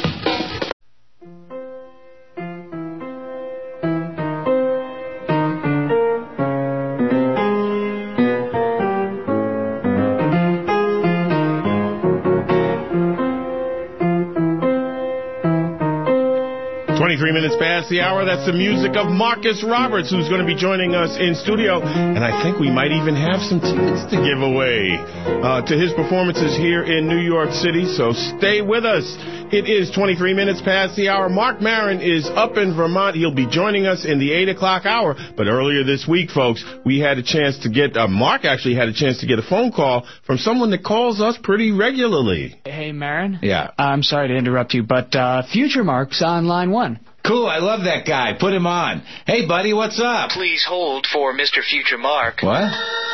23 minutes past the hour. That's the music of Marcus Roberts, who's going to be joining us in studio. And I think we might even have some tickets to give away to his performances here in New York City. So stay with us. It is 23 minutes past the hour. Mark Maron is up in Vermont. He'll be joining us in the 8 o'clock hour. But earlier this week, folks, we had a chance to get, Mark actually had a chance to get a phone call from someone that calls us pretty regularly. Hey, Maron? Yeah. I'm sorry to interrupt you, but Future Mark's on line 1. Cool, I love that guy. Put him on. Hey, buddy, what's up? Please hold for Mr. Future Mark. What?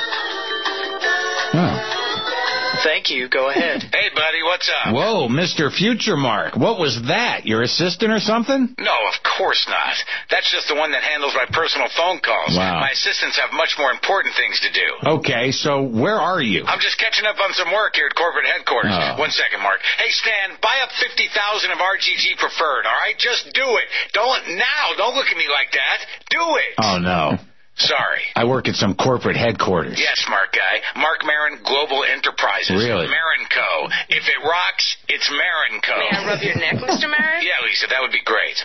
Oh. Thank you. Go ahead. Hey, buddy, what's up? Whoa, Mr. Future Mark. What was that? Your assistant or something? No, of course not. That's just the one that handles my personal phone calls. Wow. My assistants have much more important things to do. Okay, so where are you? I'm just catching up on some work here at corporate headquarters. Oh. 1 second, Mark. Hey, Stan, buy up 50,000 of RGG Preferred, all right? Just do it. Don't look at me like that. Do it. Oh, no. Sorry. I work at some corporate headquarters. Yes, smart guy. Mark Maron Global Enterprises. Really? Maron Co. If it rocks, it's Maron Co. May I rub your neck, Mr. Maron? Yeah, Lisa, that would be great.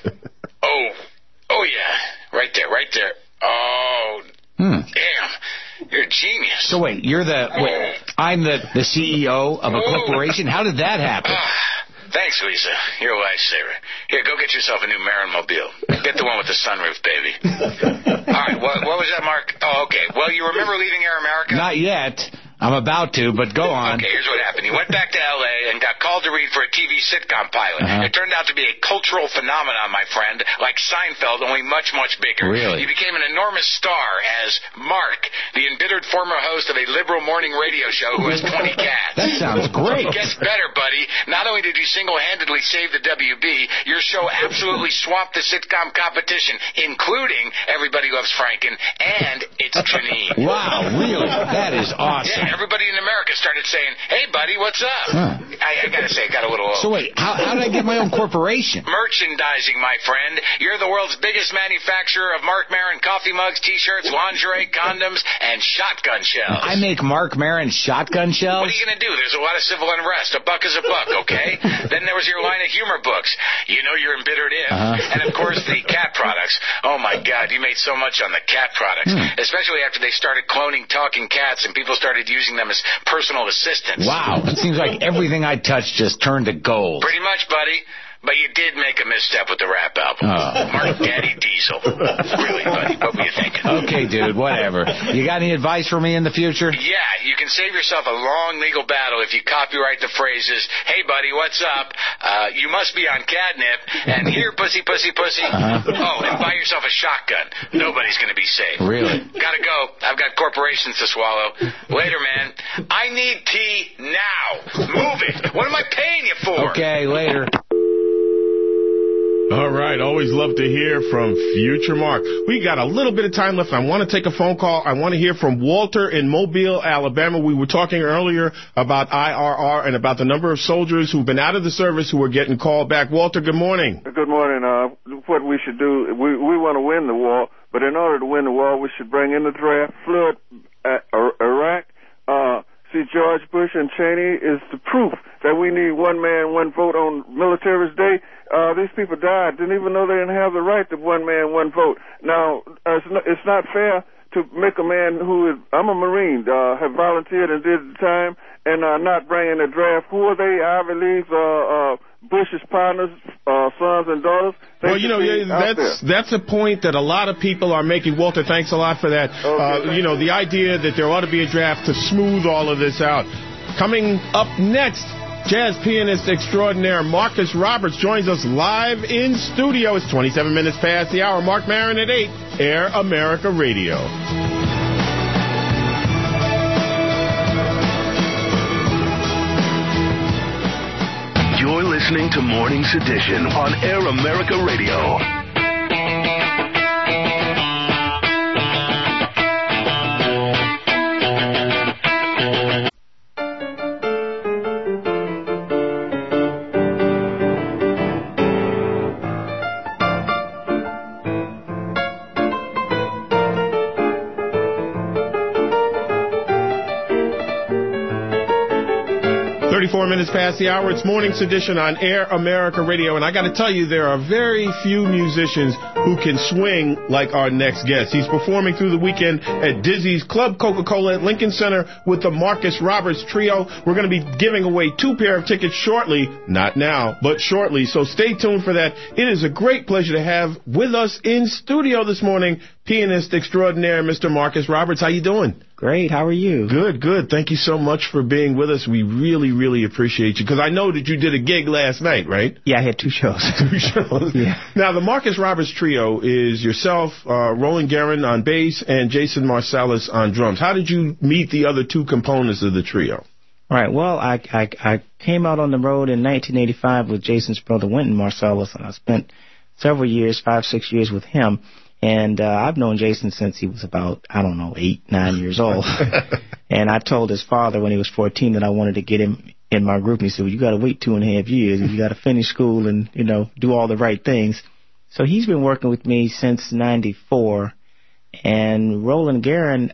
Oh, yeah. Right there. Oh, damn. You're a genius. So wait, I'm the CEO of a corporation? How did that happen? Thanks, Lisa. You're a lifesaver. Here, go get yourself a new Maron-mobile. Get the one with the sunroof, baby. All right, what was that, Mark? Oh, okay. Well, you remember leaving Air America? Not yet. I'm about to, but go on. Okay, here's what happened. You went back to L.A. and got called to read for a TV sitcom pilot. Uh-huh. It turned out to be a cultural phenomenon, my friend, like Seinfeld, only much, much bigger. Really? You became an enormous star as Mark, the embittered former host of a liberal morning radio show who has 20 cats. That sounds great. It gets better, buddy. Not only did you single-handedly save the WB, your show absolutely swamped the sitcom competition, including Everybody Loves Franken and It's Janine. Wow, really? That is awesome. Yeah, everybody in America started saying, hey, buddy, what's up? Huh. I got to say, it got a little old. So wait, how did I get my own corporation? Merchandising, my friend. You're the world's biggest manufacturer of Mark Maron coffee mugs, T-shirts, lingerie, condoms, and shotgun shells. I make Mark Maron shotgun shells? What are you going to do? There's a lot of civil unrest. A buck is a buck, okay? Then there was your line of humor books. You know you're embittered if. Uh-huh. And, of course, the cat products. Oh, my God, you made so much on the cat products, especially after they started cloning talking cats and people started using them as personal assistants. Wow, it seems like everything I touched just turned to gold. Pretty much, buddy. But you did make a misstep with the rap album. Mark Daddy Diesel. Really, buddy, what were you thinking? Okay, dude, whatever. You got any advice for me in the future? Yeah, you can save yourself a long legal battle if you copyright the phrases, hey, buddy, what's up? You must be on catnip. And here, pussy, pussy, pussy. Uh-huh. Oh, and buy yourself a shotgun. Nobody's going to be safe. Really? Gotta go. I've got corporations to swallow. Later, man. I need tea now. Move it. What am I paying you for? Okay, later. All right. Always love to hear from Future Mark. We got a little bit of time left. I want to take a phone call. I want to hear from Walter in Mobile, Alabama. We were talking earlier about IRR and about the number of soldiers who've been out of the service who are getting called back. Walter, good morning. Good morning. What we should do, we want to win the war, but in order to win the war, we should bring in the draft, flood Iraq, George Bush and Cheney is the proof that we need one man, one vote on Military's Day. These people died, didn't even know they didn't have the right to one man, one vote. Now, it's not fair to make a man who is, I'm a Marine, have volunteered and did the time, and not bringing a draft. Who are they? Ivy League's, Bush's partners, sons and daughters. Well, that's a point that a lot of people are making. Walter, thanks a lot for that. Okay, the idea that there ought to be a draft to smooth all of this out. Coming up next, jazz pianist extraordinaire Marcus Roberts joins us live in studio. It's 27 minutes past the hour. Mark Maron at 8, Air America Radio. You're listening to Morning's Edition on Air America Radio. 34 minutes past the hour. It's Morning's Edition on Air America Radio. And I got to tell you, there are very few musicians who can swing like our next guest. He's performing through the weekend at Dizzy's Club Coca-Cola at Lincoln Center with the Marcus Roberts Trio. We're going to be giving away 2 pair of tickets shortly. Not now, but shortly. So stay tuned for that. It is a great pleasure to have with us in studio this morning pianist extraordinaire, Mr. Marcus Roberts. How you doing? Great. How are you? Good, good. Thank you so much for being with us. We really, really appreciate you. Because I know that you did a gig last night, right? Yeah, I had 2 shows. 2 shows. Yeah. Now, the Marcus Roberts Trio is yourself, Roland Guerin on bass, and Jason Marsalis on drums. How did you meet the other 2 components of the trio? All right. Well, I came out on the road in 1985 with Jason's brother, Wynton Marsalis, and I spent several years, 5-6 years with him. And I've known Jason since he was about, 8, 9 years old. And I told his father when he was 14 that I wanted to get him in my group. And he said, well, you got to wait 2.5 years. You got to finish school and, do all the right things. So he's been working with me since 94. And Roland Guerin,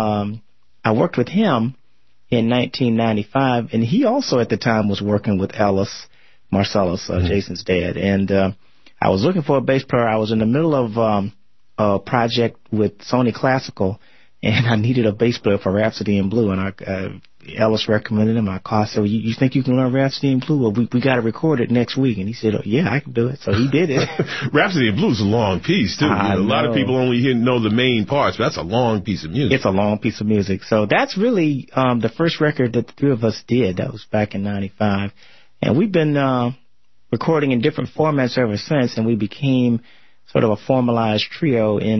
I worked with him in 1995. And he also at the time was working with Ellis Marsalis, Jason's dad. And I was looking for a bass player. I was in the middle of a project with Sony Classical, and I needed a bass player for Rhapsody in Blue, and Ellis recommended him. I called, said, well, you think you can learn Rhapsody in Blue? Well, we got to record it next week. And he said, oh, yeah, I can do it. So he did it. Rhapsody in Blue is a long piece, too. A lot of people only know the main parts, but that's a long piece of music. It's a long piece of music. So that's really the first record that the 3 of us did. That was back in 95. And we've been recording in different formats ever since, and we became sort of a formalized trio in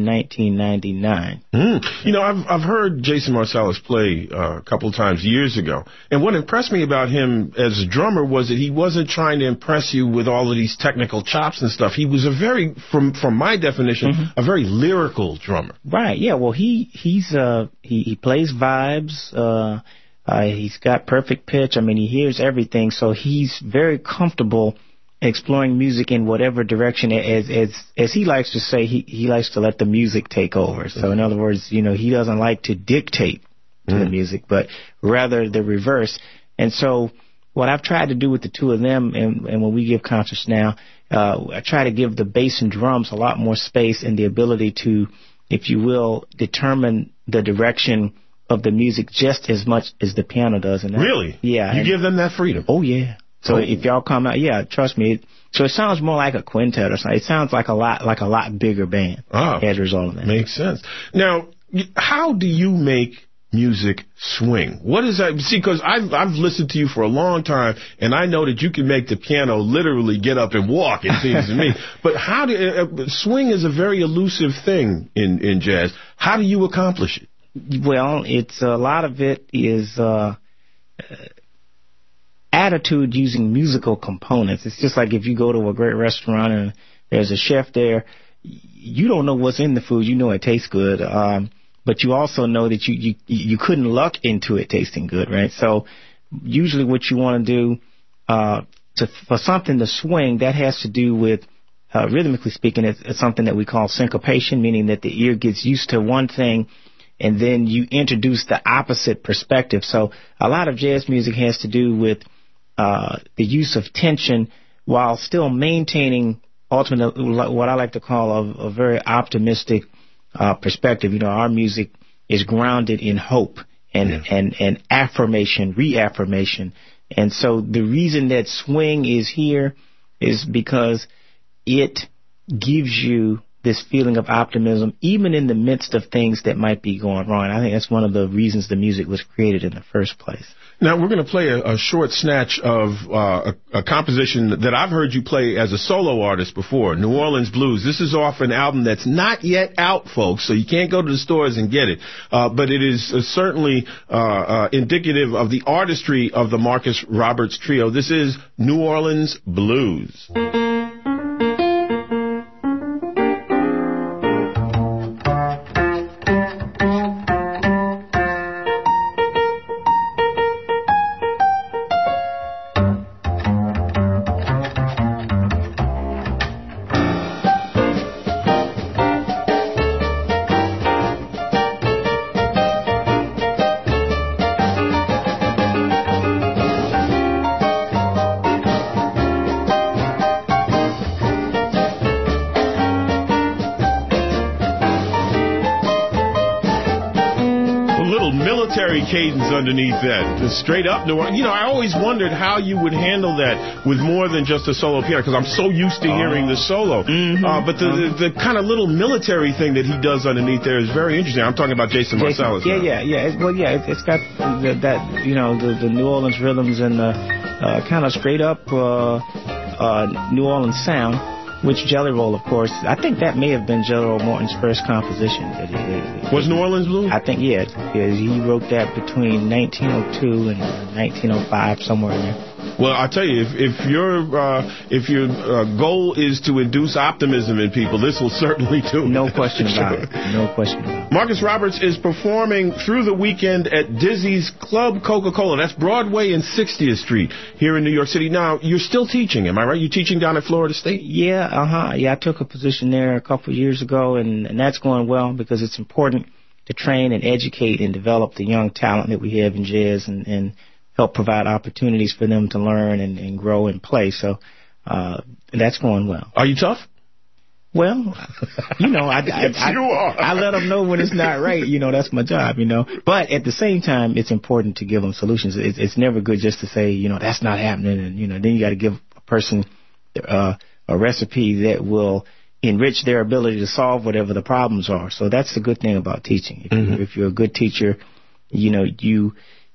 1999. I've heard Jason Marsalis play a couple of times years ago, and what impressed me about him as a drummer was that he wasn't trying to impress you with all of these technical chops and stuff. He was a very, from my definition, a very lyrical drummer. Right, yeah, well, he plays vibes, he's got perfect pitch, he hears everything, so he's very comfortable exploring music in whatever direction. As he likes to say, he likes to let the music take over. So in other words, he doesn't like to dictate to the music, but rather the reverse. And so what I've tried to do with the 2 of them, and when we give concerts now, I try to give the bass and drums a lot more space and the ability to, if you will, determine the direction of the music just as much as the piano does. And really? Yeah. You give them that freedom? Oh, yeah. So if y'all come out, yeah, trust me. So it sounds more like a quintet or something. It sounds like a lot bigger band as a result of that. Makes sense. Now, how do you make music swing? What is that? See, because I've listened to you for a long time, and I know that you can make the piano literally get up and walk, it seems to me. But how swing is a very elusive thing in jazz. How do you accomplish it? Well, it's a lot of it is attitude using musical components. It's just like if you go to a great restaurant and there's a chef there, you don't know what's in the food. You know it tastes good, but you also know that you couldn't luck into it tasting good, right? So usually what you want to do for something to swing, that has to do with, rhythmically speaking, it's something that we call syncopation, meaning that the ear gets used to one thing and then you introduce the opposite perspective. So a lot of jazz music has to do with the use of tension while still maintaining ultimately what I like to call a very optimistic perspective. You know, our music is grounded in hope and affirmation, reaffirmation. And so the reason that swing is here is because it gives you this feeling of optimism, even in the midst of things that might be going wrong. I think that's one of the reasons the music was created in the first place. Now, we're going to play a short snatch of a composition that I've heard you play as a solo artist before, New Orleans Blues. This is off an album that's not yet out, folks, so you can't go to the stores and get it. But it is certainly indicative of the artistry of the Marcus Roberts Trio. This is New Orleans Blues. Cadence underneath that, just straight up. You know, I always wondered how you would handle that with more than just a solo piano, because I'm so used to hearing the solo. But the kind of little military thing that he does underneath there is very interesting. I'm talking about Jason Marsalis. It's got that, you know, the New Orleans rhythms and the kind of straight up New Orleans sound. Which Jelly Roll, of course, I think that may have been Jelly Roll Morton's first composition. Was New Orleans Blues? I think, yeah. He wrote that between 1902 and 1905, somewhere in there. Well, I'll tell you, if your goal is to induce optimism in people, this will certainly do it. No question about it. No question about it. Marcus Roberts is performing through the weekend at Dizzy's Club Coca-Cola. That's Broadway and 60th Street here in New York City. Now, you're still teaching, am I right? You're teaching down at Florida State? Yeah, Yeah, I took a position there a couple of years ago, and that's going well because it's important to train and educate and develop the young talent that we have in jazz and help provide opportunities for them to learn and grow and play. So that's going well. Are you tough? Well, you know, yes, you are. I let them know when it's not right. You know, that's my job, you know. But at the same time, it's important to give them solutions. It's never good just to say, you know, that's not happening. And, you know, then you got to give a person a recipe that will enrich their ability to solve whatever the problems are. So that's the good thing about teaching. If you're a good teacher, you know, you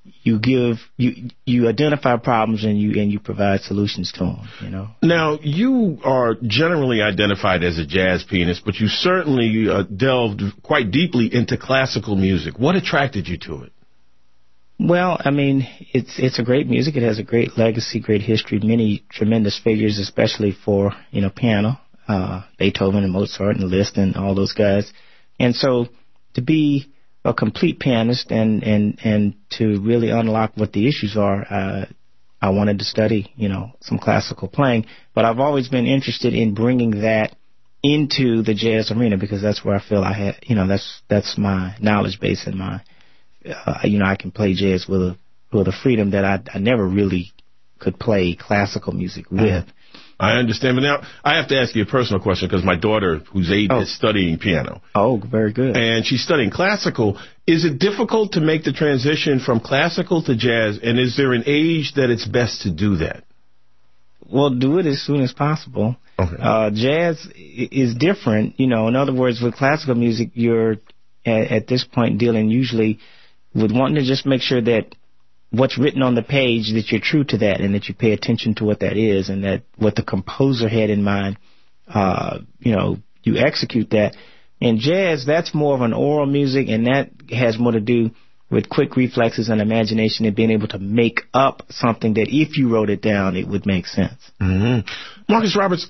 identify problems and you provide solutions to them, you know. Now, you are generally identified as a jazz pianist, but you certainly delved quite deeply into classical music. What attracted you to it? Well, I mean, it's a great music. It has a great legacy, great history, many tremendous figures, especially for, you know, piano, Beethoven and Mozart and Liszt and all those guys. And so to be a complete pianist and to really unlock what the issues are, I wanted to study, you know, some classical playing. But I've always been interested in bringing that into the jazz arena because that's where I feel I had, you know, that's my knowledge base and my, you know, I can play jazz with a freedom that I never really could play classical music with. I understand, but now I have to ask you a personal question because my daughter, who's 8, is studying piano. Oh, very good. And she's studying classical. Is it difficult to make the transition from classical to jazz, and is there an age that it's best to do that? Well, do it as soon as possible. Okay. Jazz is different. You know, in other words, with classical music, you're at this point dealing usually with wanting to just make sure that what's written on the page, that you're true to that and that you pay attention to what that is and that what the composer had in mind, you know, you execute that. In jazz, that's more of an oral music, and that has more to do with quick reflexes and imagination and being able to make up something that if you wrote it down, it would make sense. Marcus Roberts,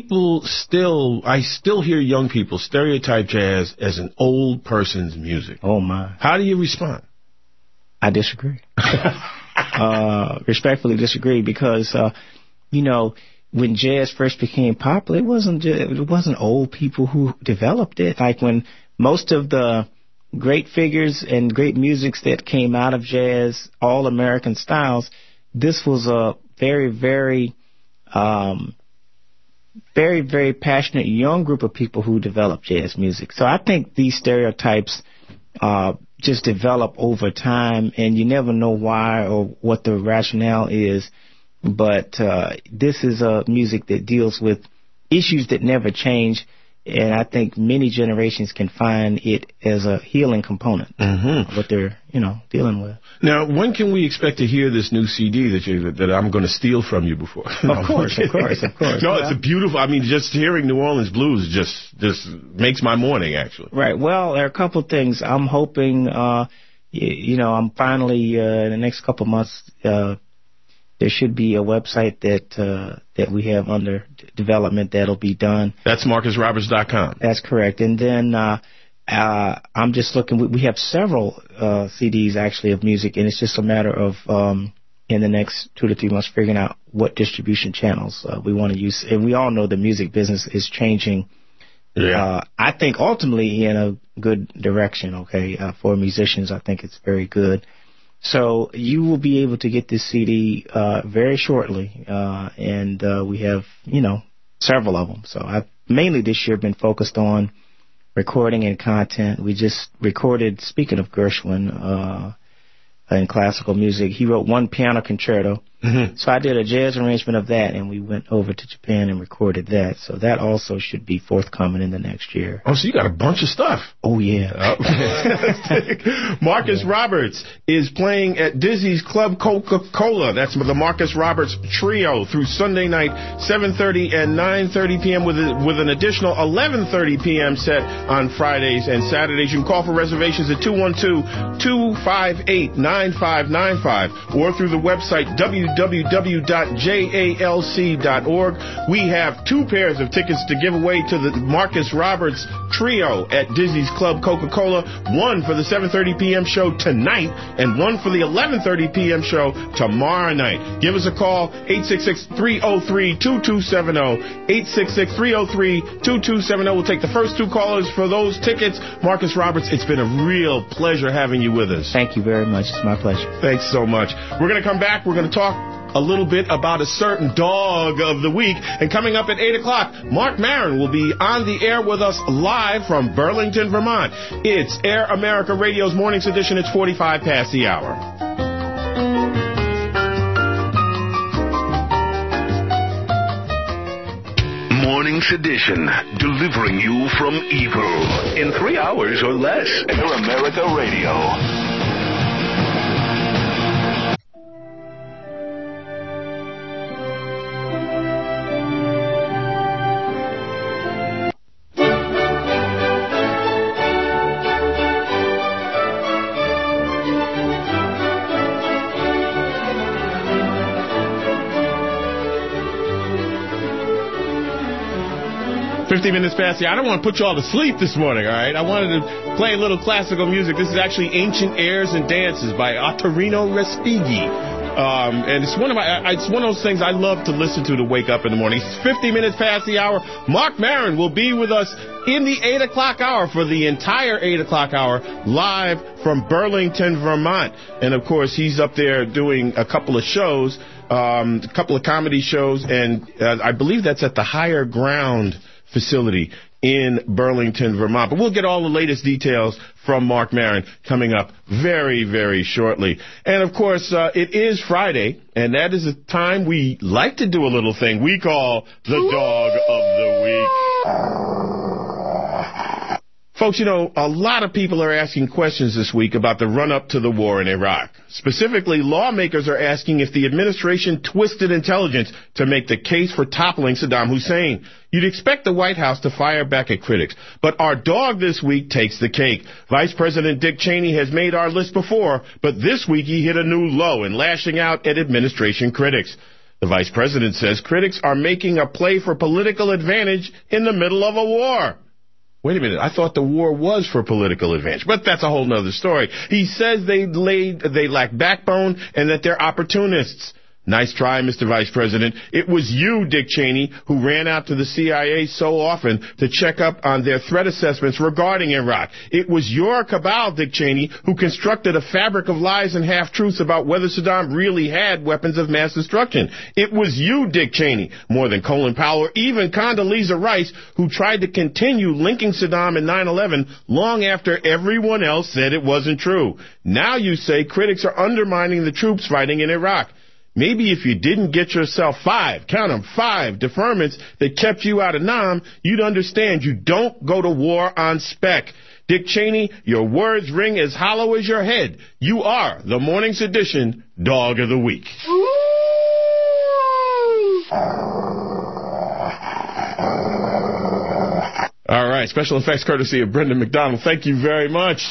I still hear young people stereotype jazz as an old person's music. Oh, my. How do you respond? I disagree. Respectfully disagree because, you know, when jazz first became popular, it wasn't old people who developed it. Like when most of the great figures and great musics that came out of jazz, all American styles. This was a very, very, very, very passionate young group of people who developed jazz music. So I think these stereotypes just develop over time, and you never know why or what the rationale is. But this is a music that deals with issues that never change, and I think many generations can find it as a healing component, what they're, dealing with. Now, when can we expect to hear this new CD that I'm going to steal from you before? Of course. No, it's a beautiful, just hearing New Orleans blues just makes my morning, actually. Right. Well, there are a couple of things. I'm hoping, I'm finally, in the next couple of months, there should be a website that we have under development that'll be done. That's MarcusRoberts.com. That's correct. And then I'm just looking. We have several CDs actually of music, and it's just a matter of in the next 2 to 3 months figuring out what distribution channels we want to use. And we all know the music business is changing. Yeah. I think ultimately in a good direction. Okay, for musicians, I think it's very good. So you will be able to get this CD very shortly, and we have, several of them. So I've mainly this year been focused on recording and content. We just recorded, speaking of Gershwin, in classical music, he wrote one piano concerto. So I did a jazz arrangement of that, and we went over to Japan and recorded that. So that also should be forthcoming in the next year. Oh, so you got a bunch of stuff. Oh, yeah. Marcus Roberts is playing at Dizzy's Club Coca-Cola. That's the Marcus Roberts Trio through Sunday night, 7:30 and 9:30 p.m. with an additional 11:30 p.m. set on Fridays and Saturdays. You can call for reservations at 212-258-9595 or through the website www.jalc.org. We have 2 pairs of tickets to give away to the Marcus Roberts Trio at Dizzy's Club Coca-Cola, one for the 7:30 p.m. show tonight and one for the 11:30 p.m. show tomorrow night. Give us a call, 866-303-2270, 866-303-2270. We'll take the first 2 callers for those tickets. Marcus Roberts, it's been a real pleasure having you with us. Thank you very much. It's my pleasure. Thanks so much. We're going to come back. We're going to talk a little bit about a certain dog of the week. And coming up at 8 o'clock, Marc Maron will be on the air with us live from Burlington, Vermont. It's Air America Radio's Mornings Edition. It's 45 past the hour. Morning's Edition, delivering you from evil in 3 hours or less. Air America Radio. Minutes past the hour. I don't want to put you all to sleep this morning, all right? I wanted to play a little classical music. This is actually Ancient Airs and Dances by Ottorino Respighi. And it's one of those things I love to listen to wake up in the morning. It's 50 minutes past the hour. Marc Maron will be with us in the 8 o'clock hour for the entire 8 o'clock hour live from Burlington, Vermont. And, of course, he's up there doing a couple of shows, a couple of comedy shows, and I believe that's at the Higher Ground facility in Burlington, Vermont. But we'll get all the latest details from Marc Maron coming up very, very shortly. And, of course, it is Friday, and that is a time we like to do a little thing we call the Dog of the Week. Folks, a lot of people are asking questions this week about the run-up to the war in Iraq. Specifically, lawmakers are asking if the administration twisted intelligence to make the case for toppling Saddam Hussein. You'd expect the White House to fire back at critics, but our dog this week takes the cake. Vice President Dick Cheney has made our list before, but this week he hit a new low in lashing out at administration critics. The vice president says critics are making a play for political advantage in the middle of a war. Wait a minute, I thought the war was for political advantage, but that's a whole nother story. He says they lack backbone and that they're opportunists. Nice try, Mr. Vice President. It was you, Dick Cheney, who ran out to the CIA so often to check up on their threat assessments regarding Iraq. It was your cabal, Dick Cheney, who constructed a fabric of lies and half-truths about whether Saddam really had weapons of mass destruction. It was you, Dick Cheney, more than Colin Powell or even Condoleezza Rice, who tried to continue linking Saddam and 9/11 long after everyone else said it wasn't true. Now you say critics are undermining the troops fighting in Iraq. Maybe if you didn't get yourself 5 deferments that kept you out of Nam, you'd understand you don't go to war on spec. Dick Cheney, your words ring as hollow as your head. You are the Morning Sedition Dog of the Week. All right, special effects courtesy of Brendan McDonald. Thank you very much.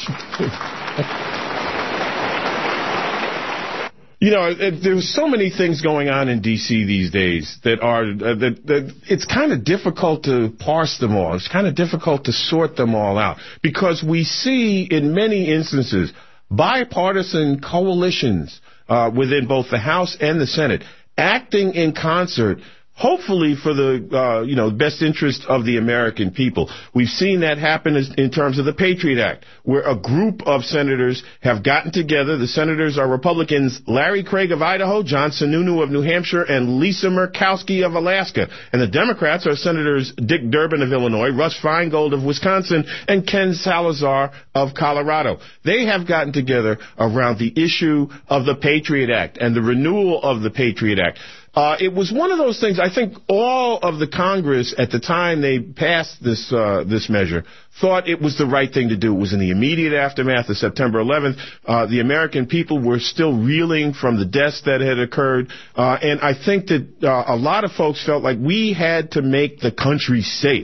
You know, there's so many things going on in D.C. these days that are that it's kind of difficult to parse them all. It's kind of difficult to sort them all out because we see in many instances bipartisan coalitions within both the House and the Senate acting in concert, hopefully for the best interest of the American people. We've seen that happen in terms of the Patriot Act, where a group of senators have gotten together. The senators are Republicans Larry Craig of Idaho, John Sununu of New Hampshire, and Lisa Murkowski of Alaska. And the Democrats are Senators Dick Durbin of Illinois, Russ Feingold of Wisconsin, and Ken Salazar of Colorado. They have gotten together around the issue of the Patriot Act and the renewal of the Patriot Act. It was one of those things, I think all of the Congress at the time they passed this measure thought it was the right thing to do. It was in the immediate aftermath of September 11th. The American people were still reeling from the deaths that had occurred. And I think that a lot of folks felt like we had to make the country safe.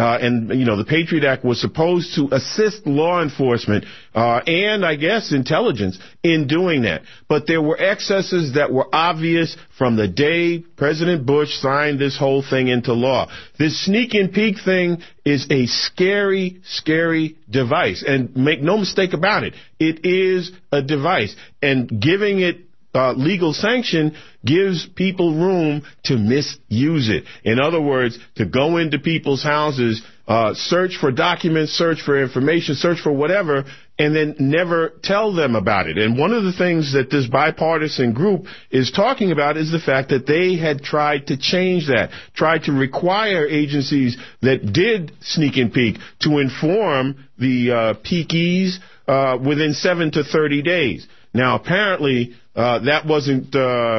The Patriot Act was supposed to assist law enforcement and, I guess, intelligence in doing that. But there were excesses that were obvious from the day President Bush signed this whole thing into law. This sneak and peek thing is a scary, scary device. And make no mistake about it, it is a device. And giving it legal sanction gives people room to misuse it. In other words, to go into people's houses, search for documents, search for information, search for whatever, and then never tell them about it. And one of the things that this bipartisan group is talking about is the fact that they had tried to change that, tried to require agencies that did sneak and peek to inform the peekees within 7 to 30 days. Now, apparently, that wasn't,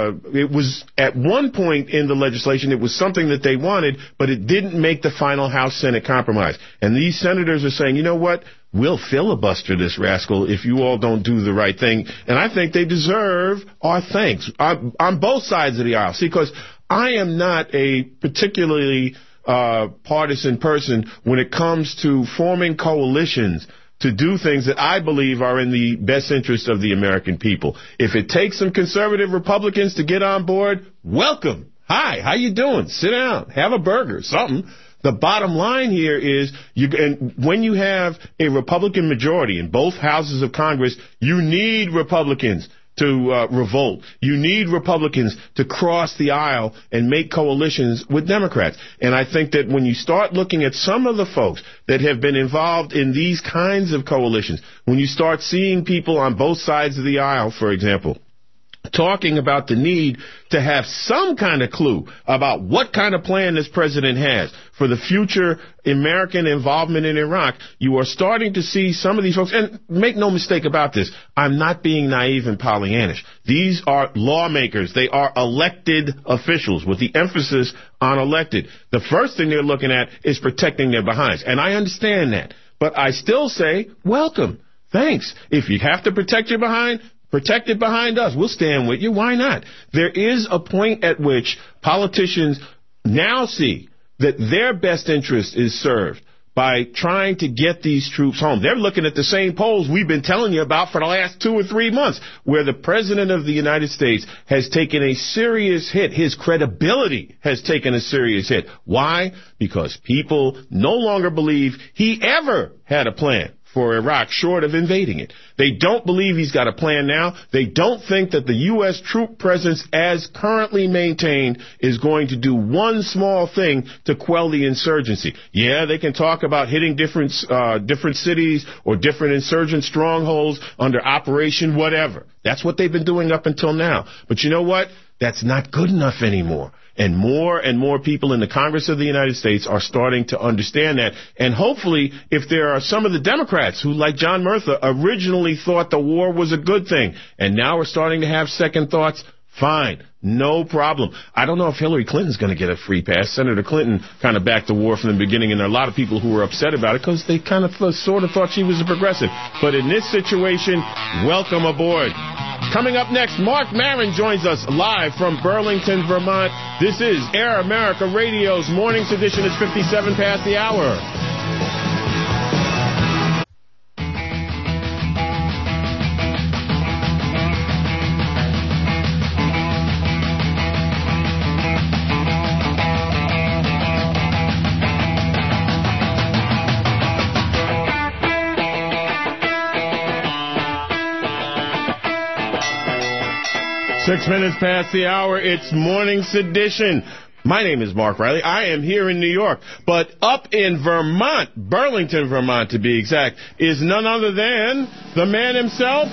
it was at one point in the legislation, it was something that they wanted, but it didn't make the final House-Senate compromise. And these senators are saying, you know what, we'll filibuster this rascal if you all don't do the right thing. And I think they deserve our thanks on both sides of the aisle. See, because I am not a particularly partisan person when it comes to forming coalitions to do things that I believe are in the best interest of the American people. If it takes some conservative Republicans to get on board, welcome. Hi, how you doing? Sit down, have a burger, something. The bottom line here is, when you have a Republican majority in both houses of Congress, you need Republicans to revolt. You need Republicans to cross the aisle and make coalitions with Democrats. And I think that when you start looking at some of the folks that have been involved in these kinds of coalitions, when you start seeing people on both sides of the aisle, for example, talking about the need to have some kind of clue about what kind of plan this president has for the future American involvement in Iraq, you are starting to see some of these folks, and make no mistake about this, I'm not being naive and Pollyannish. These are lawmakers. They are elected officials with the emphasis on elected. The first thing they're looking at is protecting their behinds, and I understand that. But I still say, welcome. Thanks. If you have to protect your behind, protect it behind us. We'll stand with you. Why not? There is a point at which politicians now see that their best interest is served by trying to get these troops home. They're looking at the same polls we've been telling you about for the last 2 or 3 months, where the President of the United States has taken a serious hit. His credibility has taken a serious hit. Why? Because people no longer believe he ever had a plan for Iraq short of invading it. They don't believe he's got a plan now. They don't think that the U.S. troop presence as currently maintained is going to do one small thing to quell the insurgency. Yeah, they can talk about hitting different cities or different insurgent strongholds under Operation whatever. That's what they've been doing up until now. But you know what? That's not good enough anymore. And more people in the Congress of the United States are starting to understand that. And hopefully, if there are some of the Democrats who, like John Murtha, originally thought the war was a good thing, and now are starting to have second thoughts, fine, no problem. I don't know if Hillary Clinton's going to get a free pass. Senator Clinton kind of backed the war from the beginning, and there are a lot of people who were upset about it because they kind of sort of thought she was a progressive. But in this situation, welcome aboard. Coming up next, Mark Maron joins us live from Burlington, Vermont. This is Air America Radio's Mornings Edition. It's 57 past the hour. 6 minutes past the hour. It's Morning Sedition. My name is Mark Riley. I am here in New York. But up in Vermont, Burlington, Vermont to be exact, is none other than the man himself,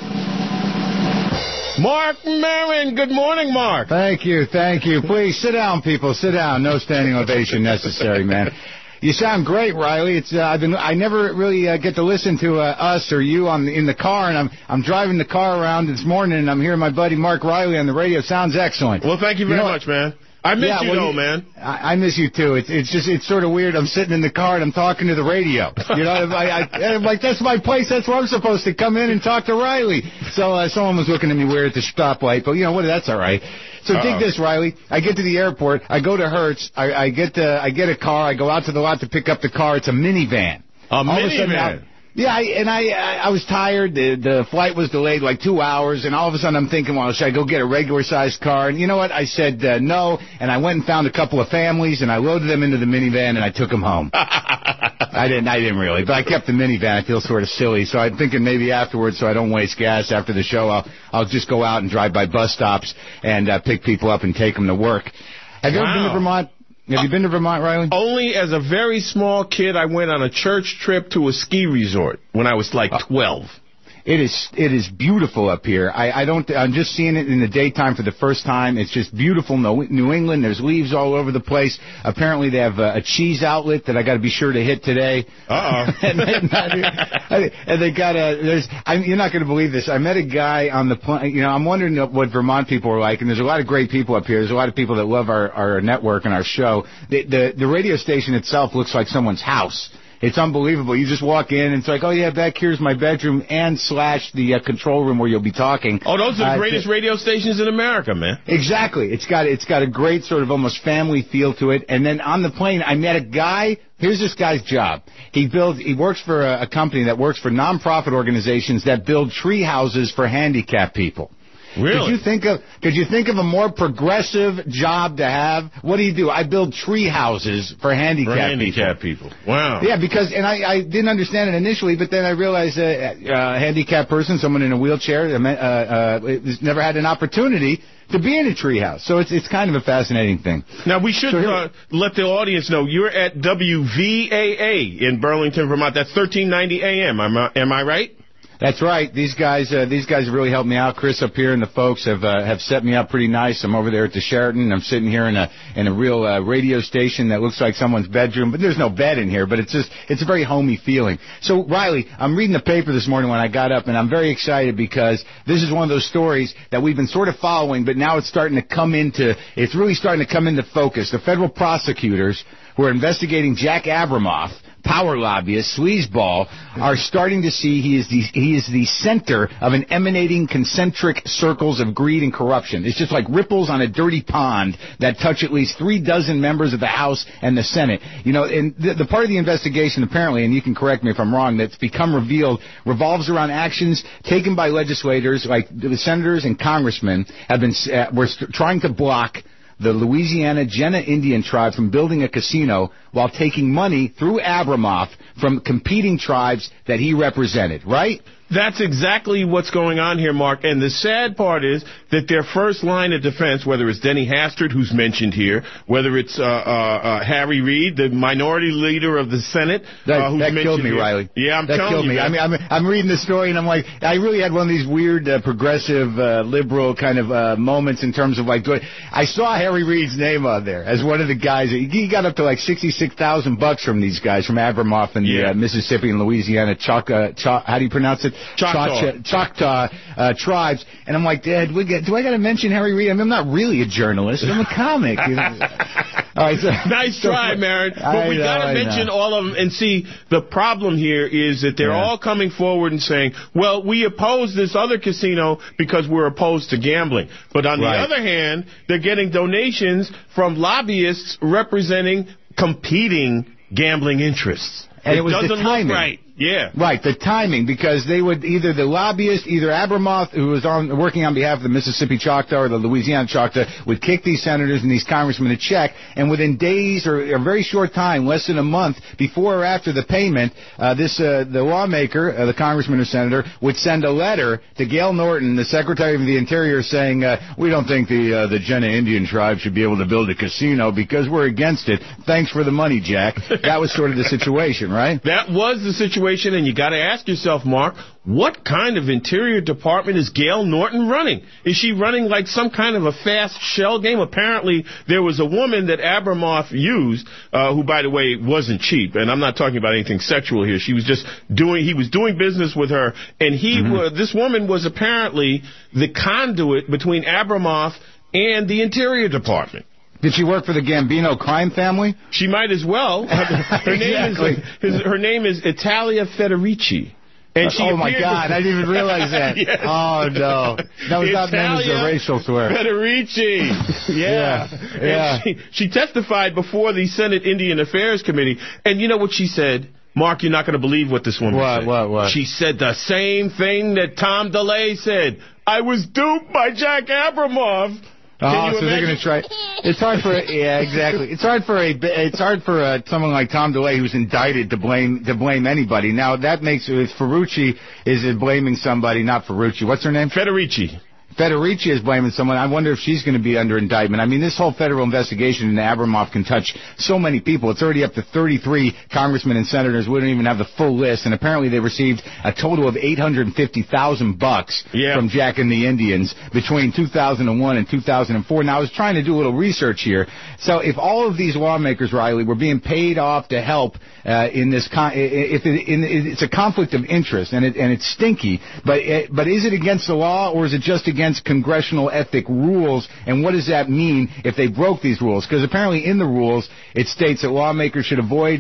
Mark Maron. Good morning, Mark. Thank you. Please sit down, people. Sit down. No standing ovation necessary, man. You sound great, Riley. It's I never really get to listen to us or you in the car, and I'm driving the car around this morning, and I'm hearing my buddy Mark Riley on the radio. Sounds excellent. Well, thank you very much, man. I miss you, though, man. I miss you, too. It's sort of weird. I'm sitting in the car, and I'm talking to the radio. You know, I'm like, that's my place. That's where I'm supposed to come in and talk to Riley. So someone was looking at me weird at the stoplight, but, you know, that's all right. So dig this, Riley. I get to the airport. I go to Hertz. I get a car. I go out to the lot to pick up the car. It's a minivan. A minivan? Yeah, I was tired. The flight was delayed like 2 hours, and all of a sudden I'm thinking, well, should I go get a regular-sized car? And you know what? I said no, and I went and found a couple of families, and I loaded them into the minivan, and I took them home. I didn't really, but I kept the minivan. I feel sort of silly, so I'm thinking maybe afterwards, so I don't waste gas after the show, I'll just go out and drive by bus stops and pick people up and take them to work. Have you ever been to Vermont? Have you been to Vermont, Riley? Only as a very small kid. I went on a church trip to a ski resort when I was like 12. It is beautiful up here. I'm just seeing it in the daytime for the first time. It's just beautiful. New England, there's leaves all over the place. Apparently they have a cheese outlet that I got to be sure to hit today. And they got you're not going to believe this. I met a guy on the plane. You know, I'm wondering what Vermont people are like, and there's a lot of great people up here. There's a lot of people that love our network and our show. The radio station itself looks like someone's house. It's unbelievable. You just walk in, and it's like, oh, yeah, back here's my bedroom and / the control room where you'll be talking. Oh, those are the greatest radio stations in America, man. Exactly. It's got a great sort of almost family feel to it. And then on the plane, I met a guy. Here's this guy's job. He works for a company that works for nonprofit organizations that build tree houses for handicapped people. Really? Could you think of a more progressive job to have? What do? I build tree houses for handicapped people. Wow. Yeah, because I didn't understand it initially, but then I realized a handicapped person, someone in a wheelchair, has never had an opportunity to be in a tree house. So it's kind of a fascinating thing. Now, we should let the audience know you're at WVAA in Burlington, Vermont. That's 1390 AM. Am I right? That's right. These guys really helped me out. Chris up here and the folks have set me up pretty nice. I'm over there at the Sheraton. I'm sitting here in a real radio station that looks like someone's bedroom, but there's no bed in here. But it's a very homey feeling. So Riley, I'm reading the paper this morning when I got up, and I'm very excited because this is one of those stories that we've been sort of following, but now it's really starting to come into focus. The federal prosecutors who are investigating Jack Abramoff, power lobbyist, sleazeball, are starting to see he is the center of an emanating concentric circles of greed and corruption. It's just like ripples on a dirty pond that touch at least 36 members of the House and the Senate. You know, and the part of the investigation, apparently, and you can correct me if I'm wrong, that's become revolves around actions taken by legislators, like the senators and congressmen, were trying to block the Louisiana Jenna Indian tribe from building a casino while taking money through Abramoff from competing tribes that he represented, right? That's exactly what's going on here, Mark. And the sad part is that their first line of defense, whether it's Denny Hastert, who's mentioned here, whether it's Harry Reid, the minority leader of the Senate, who's mentioned that killed me, here. Riley. Yeah, I'm that telling killed you. me. I mean, I'm reading the story, and I'm like, I really had one of these weird progressive, liberal kind of moments in terms of like doing. I saw Harry Reid's name on there as one of the guys. He got up to like $66,000 from these guys from Abramoff and the Mississippi and Louisiana how do you pronounce it? Choctaw tribes, and I'm like, Dad, do I got to mention Harry Reid? I mean, I'm not really a journalist. I'm a comic. All right, nice try, Marin. But we got to mention all of them and see the problem here is that they're all coming forward and saying, well, we oppose this other casino because we're opposed to gambling. But on the other hand, they're getting donations from lobbyists representing competing gambling interests. And it was doesn't the timing. look right. Yeah. Right, the timing, because they would either the lobbyist, either Abramoff, who was working on behalf of the Mississippi Choctaw or the Louisiana Choctaw, would kick these senators and these congressmen a check, and within days or a very short time, less than a month, before or after the payment, the lawmaker, the congressman or senator, would send a letter to Gail Norton, the Secretary of the Interior, saying, we don't think the Jenna Indian tribe should be able to build a casino because we're against it. Thanks for the money, Jack. That was sort of the situation, right? That was the situation. And you got to ask yourself, Mark, what kind of Interior Department is Gail Norton running? Is she running like some kind of a fast shell game? Apparently, there was a woman that Abramoff used, who, by the way, wasn't cheap. And I'm not talking about anything sexual here. He was doing business with her. And this woman was apparently the conduit between Abramoff and the Interior Department. Did she work for the Gambino crime family? She might as well. Her name is Italia Federici. And oh, my God, I didn't even realize that. Yes. Oh, no. That was not meant as a racial swear. Federici. Yeah. She testified before the Senate Indian Affairs Committee. And you know what she said? Mark, you're not going to believe what this woman said. What? She said the same thing that Tom DeLay said. I was duped by Jack Abramoff. So they're going to try. It's hard for exactly. It's hard for someone like Tom DeLay, who's indicted, to blame anybody. Now that makes if Ferrucci is blaming somebody, not Ferrucci. What's her name? Federici. Federici is blaming someone. I wonder if she's going to be under indictment. I mean, this whole federal investigation into Abramoff can touch so many people. It's already up to 33 congressmen and senators. We don't even have the full list. And apparently they received a total of $850,000 from Jack and the Indians between 2001 and 2004. Now, I was trying to do a little research here. So if all of these lawmakers, Riley, were being paid off to help in this, it's a conflict of interest, and it's stinky. But is it against the law, or is it just against congressional ethic rules, and what does that mean if they broke these rules? Because apparently in the rules it states that lawmakers should avoid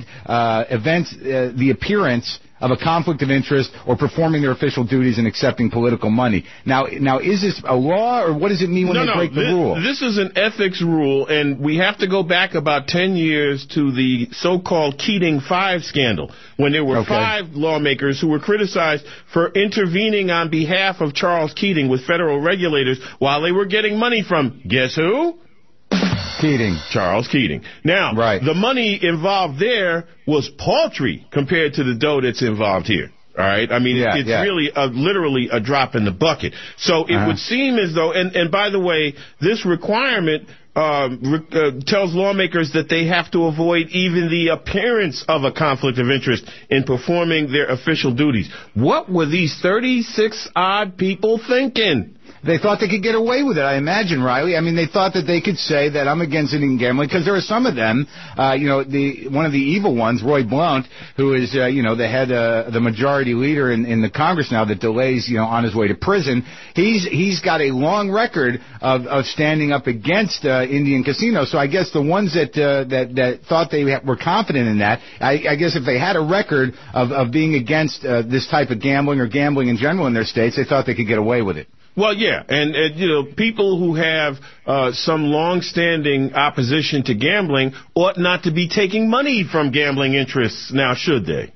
the appearance of a conflict of interest or performing their official duties and accepting political money. Now, is this a law, or what does it mean when they break the rule? This is an ethics rule, and we have to go back about 10 years to the so-called Keating 5 scandal, when there were 5 lawmakers who were criticized for intervening on behalf of Charles Keating with federal regulators while they were getting money from, guess who? Keating. Charles Keating. Now, the money involved there was paltry compared to the dough that's involved here. All right? I mean, it's really literally a drop in the bucket. So it would seem as though, and by the way, this requirement tells lawmakers that they have to avoid even the appearance of a conflict of interest in performing their official duties. What were these 36-odd people thinking? They thought they could get away with it, I imagine, Riley. I mean, they thought that they could say that I'm against Indian gambling, because there are some of them, one of the evil ones, Roy Blount, who is, the head, the majority leader in the Congress now that delays, on his way to prison. He's got a long record of standing up against Indian casinos. So I guess the ones that thought they were confident in that, I guess if they had a record of being against this type of gambling or gambling in general in their states, they thought they could get away with it. Well, yeah, and people who have some long-standing opposition to gambling ought not to be taking money from gambling interests now, should they?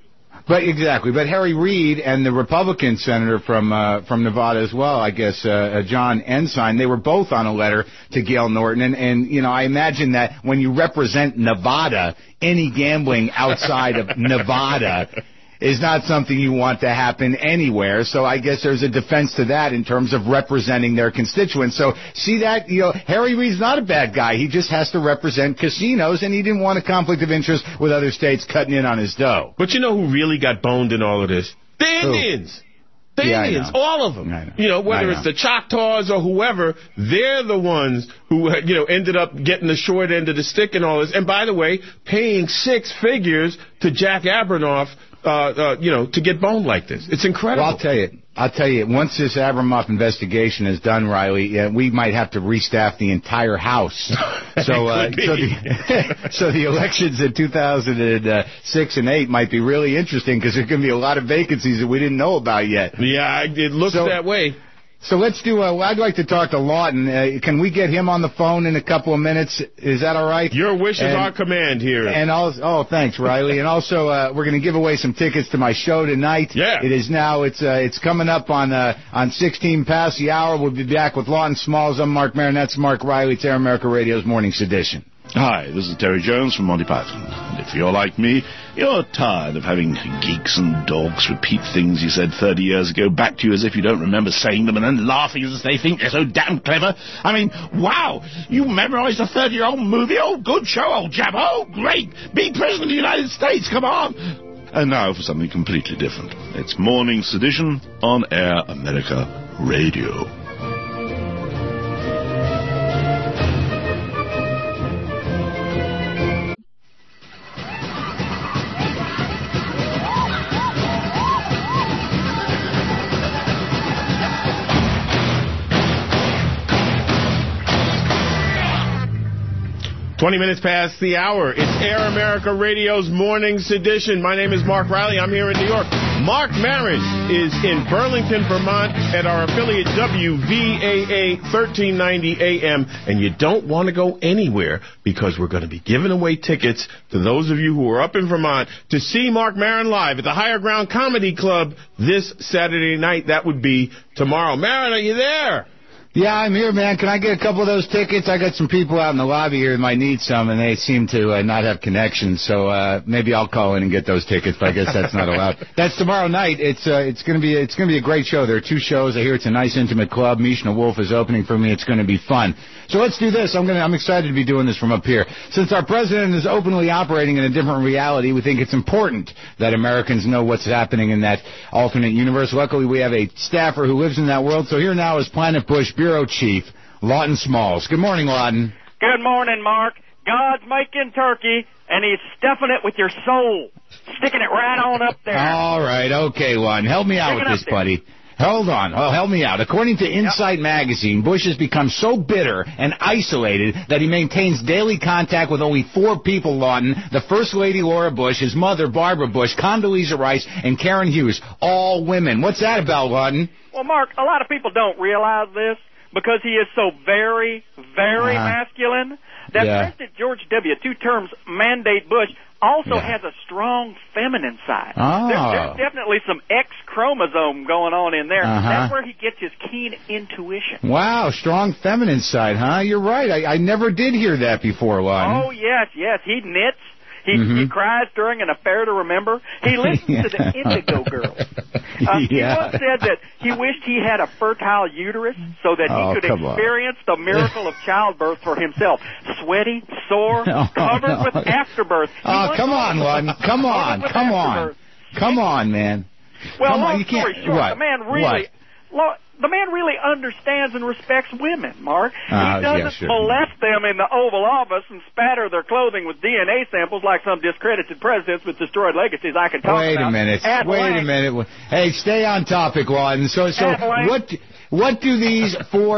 But exactly. But Harry Reid and the Republican senator from Nevada as well, I guess, John Ensign, they were both on a letter to Gail Norton. And you know, I imagine that when you represent Nevada, any gambling outside of Nevada is not something you want to happen anywhere. So I guess there's a defense to that in terms of representing their constituents. So see that, you know, Harry Reid's not a bad guy. He just has to represent casinos, and he didn't want a conflict of interest with other states cutting in on his dough. But you know who really got boned in all of this? The Indians. The Indians, all of them. You know, whether it's the Choctaws or whoever, they're the ones who, you know, ended up getting the short end of the stick and all this. And by the way, paying 6 figures to Jack Abramoff, you know, to get boned like this. It's incredible. Well, I'll tell you, once this Abramoff investigation is done, Riley, we might have to restaff the entire House. So the elections in 2006 and 8 might be really interesting because there's going to be a lot of vacancies that we didn't know about yet. Yeah, it looks that way. So let's do, I'd like to talk to Lawton. Can we get him on the phone in a couple of minutes? Is that all right? Your wish is our command here. And also, thanks, Riley. And also, we're going to give away some tickets to my show tonight. Yeah. It is now, it's coming up on 16 past the hour. We'll be back with Lawton Smalls. I'm Mark Maron. That's Mark Riley. It's Air America Radio's Morning Sedition. Hi, this is Terry Jones from Monty Python. And if you're like me, you're tired of having geeks and dogs repeat things you said 30 years ago back to you as if you don't remember saying them and then laughing as they think they're so damn clever. I mean, wow, you memorized a 30-year-old movie? Oh, good show, old chap. Oh, great. Be President of the United States. Come on. And now for something completely different. It's Morning Sedition on Air America Radio. 20 minutes past the hour. It's Air America Radio's Morning Sedition. My name is Mark Riley. I'm here in New York. Mark Maron is in Burlington, Vermont at our affiliate WVAA 1390 AM. And you don't want to go anywhere because we're going to be giving away tickets to those of you who are up in Vermont to see Mark Maron live at the Higher Ground Comedy Club this Saturday night. That would be tomorrow. Maron, are you there? Yeah, I'm here, man. Can I get a couple of those tickets? I got some people out in the lobby here that might need some, and they seem to not have connections. So maybe I'll call in and get those tickets, but I guess that's not allowed. That's tomorrow night. It's gonna be a great show. There are 2 shows. I hear it's a nice intimate club. Mishna Wolf is opening for me. It's going to be fun. So let's do this. I'm excited to be doing this from up here. Since our president is openly operating in a different reality, we think it's important that Americans know what's happening in that alternate universe. Luckily, we have a staffer who lives in that world. So here now is Planet Bush Bureau Chief Lawton Smalls. Good morning, Lawton. Good morning, Mark. God's making turkey, and he's stuffing it with your soul, sticking it right on up there. All right, okay, Lawton. Help me out with this, buddy. Hold on. Oh, help me out. According to Insight Magazine, Bush has become so bitter and isolated that he maintains daily contact with only 4 people, Lawton. The First Lady, Laura Bush, his mother, Barbara Bush, Condoleezza Rice, and Karen Hughes. All women. What's that about, Lawton? Well, Mark, a lot of people don't realize this because he is so very, very masculine that President George W., 2 terms mandate Bush, also has a strong feminine side. There's definitely some X chromosome going on in there. That's where he gets his keen intuition. Wow, strong feminine side, huh? You're right. I never did hear that before, Lawton. Oh, yes. He knits. He cries during an affair to remember. He listens to the Indigo Girls. He once said that he wished he had a fertile uterus so that he could experience the miracle of childbirth for himself. Sweaty, sore, covered with afterbirth. Oh, come on, Lawton. Come on. Come on, man. Well, long story short, the man really understands and respects women, Mark. He doesn't molest them in the Oval Office and spatter their clothing with DNA samples like some discredited presidents with destroyed legacies I can talk about. Wait a minute. Hey, stay on topic, Lawton. So what do these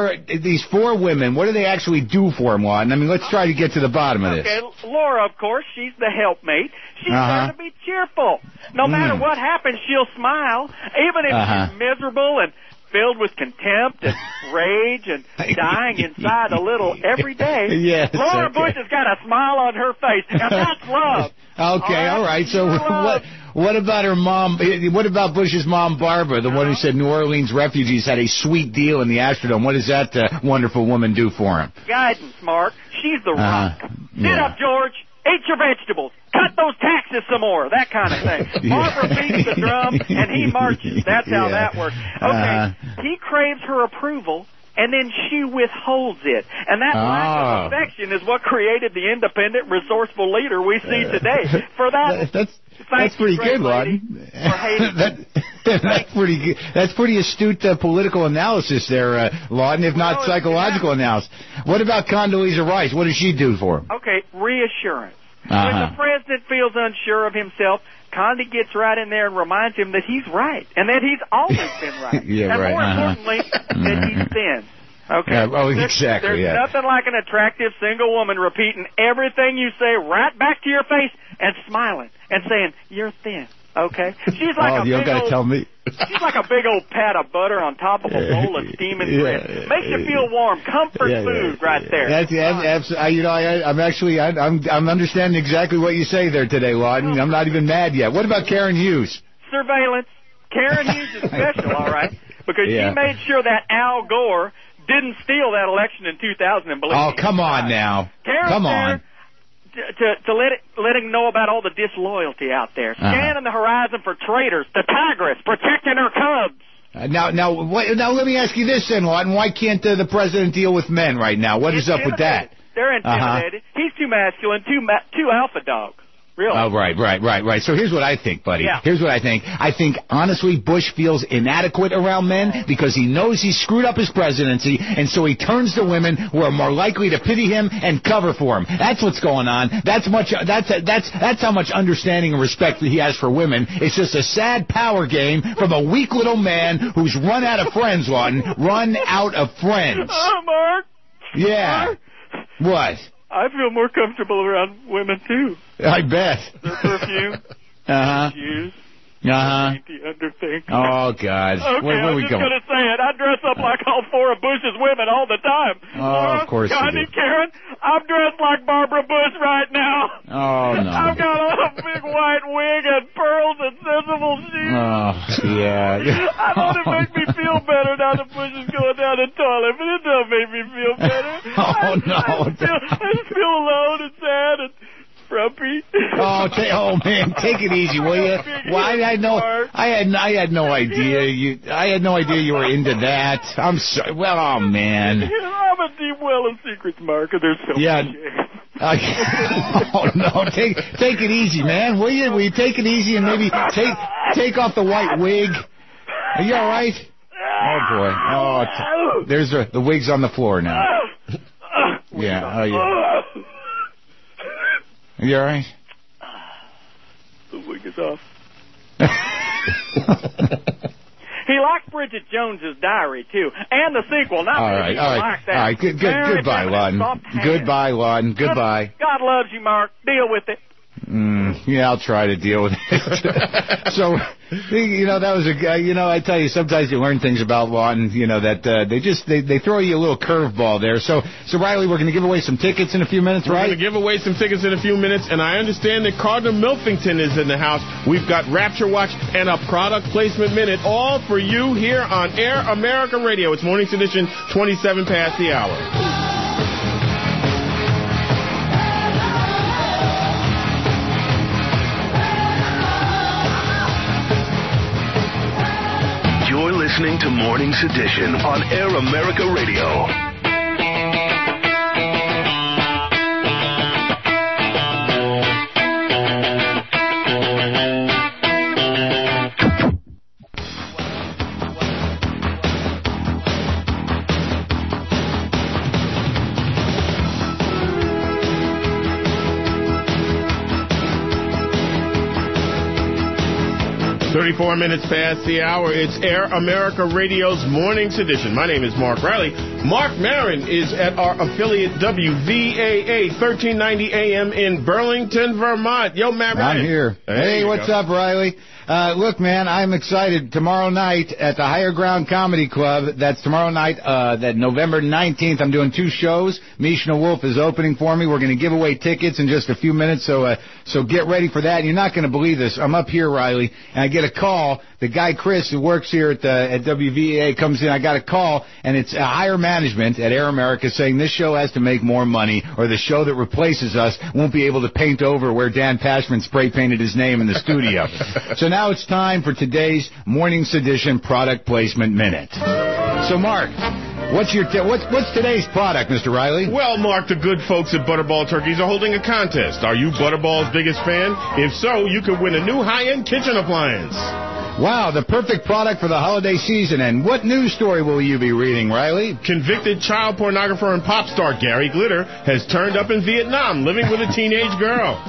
4 women, what do they actually do for him, Lawton? I mean, let's try to get to the bottom of this. Okay, Laura, of course, she's the helpmate. She's trying to be cheerful. No matter what happens, she'll smile, even if she's miserable and filled with contempt and rage and dying inside a little every day. Yes, Laura Bush has got a smile on her face, and that's love. Okay, all right. So what about her mom? What about Bush's mom, Barbara, the one who said New Orleans refugees had a sweet deal in the Astrodome? What does that wonderful woman do for him? Guidance, Mark. She's the rock. Sit up, George. Eat your vegetables. Cut those taxes some more. That kind of thing. Barbara beats the drum, and he marches. That's how that works. Okay, he craves her approval, and then she withholds it. And that lack of affection is what created the independent, resourceful leader we see today. For that, that's pretty good, Lawton. That's pretty good. That's pretty astute political analysis there, Lawton, if not psychological analysis. What about Condoleezza Rice? What does she do for him? Okay, reassurance. When the president feels unsure of himself, Condi gets right in there and reminds him that he's right, and that he's always been right. And more importantly, that he's thin. Okay. Exactly. There's nothing like an attractive single woman repeating everything you say right back to your face and smiling and saying, "You're thin." Okay? She's like she's like a big old pat of butter on top of a bowl of steaming bread. Makes you feel warm. Comfort food right there. I'm understanding exactly what you say there today, Lawton. I'm not even mad yet. What about Karen Hughes? Surveillance. Karen Hughes is special, all right, because she made sure that Al Gore didn't steal that election in 2000 and believe me. Come on now. Come on. To let him know about all the disloyalty out there. Scanning the horizon for traitors. The tigress protecting her cubs. Now, let me ask you this then, Lawton. Why can't the president deal with men right now? What is up with that? They're intimidated. He's too masculine, too alpha dog. Really? Oh, right. So here's what I think, buddy. Here's what I think. I think, honestly, Bush feels inadequate around men because he knows he screwed up his presidency, and so he turns to women who are more likely to pity him and cover for him. That's what's going on. That's how much understanding and respect he has for women. It's just a sad power game from a weak little man who's run out of friends, Lawton. Run out of friends. Mark? Yeah. Mark? What? I feel more comfortable around women, too. I bet. Their perfume. Shoes. The underthink. Oh, God. Okay, where I'm we just going to say it. I dress up like all four of Bush's women all the time. Oh, of course you do. Karen, I'm dressed like Barbara Bush right now. Oh, no. I've got on a big white wig and pearls and sensible shoes. Oh, yeah. I thought it made me feel better now that Bush is going down the toilet, but it don't make me feel better. Oh, no. I just feel alone and sad and frumpy. Oh, man, take it easy, will you? Well, I had no idea. I had no idea you were into that. I'm sorry. Well, oh man. I'm a deep well of secrets, Mark, and there's so much shame. Oh no, take it easy, man. Will you? Will you take it easy and maybe take off the white wig? Are you all right? Oh boy. Oh, there's the wig's on the floor now. Yeah. Oh yeah. Are you all right? The wig is off. He liked Bridget Jones's Diary, too, and the sequel. Not all right. Like that. All right, goodbye, Lawton. Goodbye, Lawton. Goodbye. God loves you, Mark. Deal with it. Yeah, I'll try to deal with it. So, that was I tell you, sometimes you learn things about Lawton, that they throw you a little curveball there. So Riley, we're going to give away some tickets in a few minutes, right? We're going to give away some tickets in a few minutes, and I understand that Cardinal Milfington is in the house. We've got Rapture Watch and a product placement minute, all for you here on Air America Radio. It's Morning's Edition, 27 past the hour. You're listening to Morning's Edition on Air America Radio. 34 minutes past the hour. It's Air America Radio's Morning's Edition. My name is Mark Riley. Mark Maron is at our affiliate WVAA 1390 AM in Burlington, Vermont. Yo, Matt Ryan. I'm here. Hey, what's up, Riley? Look, man, I'm excited. Tomorrow night at the Higher Ground Comedy Club, that's tomorrow night, that November 19th, I'm doing 2 shows. Mishna Wolf is opening for me. We're going to give away tickets in just a few minutes, so get ready for that. And you're not going to believe this. I'm up here, Riley, and I get a call. The guy, Chris, who works here at WVAA comes in. I got a call, and it's higher management at Air America saying this show has to make more money, or the show that replaces us won't be able to paint over where Dan Pashman spray-painted his name in the studio. So now it's time for today's Morning's Edition Product Placement Minute. So, Mark, what's today's product, Mr. Riley? Well, Mark, the good folks at Butterball Turkeys are holding a contest. Are you Butterball's biggest fan? If so, you could win a new high-end kitchen appliance. Wow, the perfect product for the holiday season. And what news story will you be reading, Riley? Convicted child pornographer and pop star Gary Glitter has turned up in Vietnam, living with a teenage girl.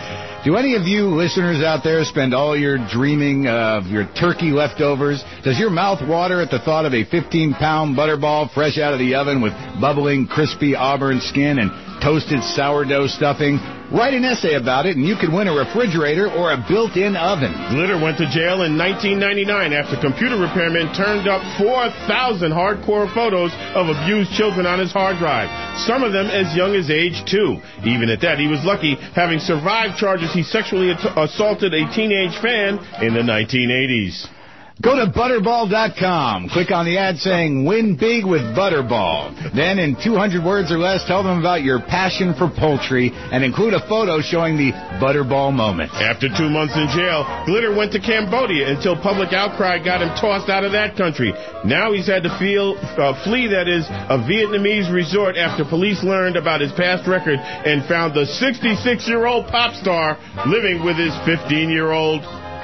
Do any of you listeners out there spend all your dreaming of your turkey leftovers? Does your mouth water at the thought of a 15-pound butterball fresh out of the oven with bubbling, crispy auburn skin and toasted sourdough stuffing? Write an essay about it, and you can win a refrigerator or a built-in oven. Glitter went to jail in 1999 after computer repairmen turned up 4,000 hardcore photos of abused children on his hard drive, some of them as young as age 2. Even at that, he was lucky, having survived charges he sexually assaulted a teenage fan in the 1980s. Go to Butterball.com. Click on the ad saying, Win Big with Butterball. Then, in 200 words or less, tell them about your passion for poultry and include a photo showing the Butterball moment. After 2 months in jail, Glitter went to Cambodia until public outcry got him tossed out of that country. Now he's had to flee, a Vietnamese resort after police learned about his past record and found the 66-year-old pop star living with his 15-year-old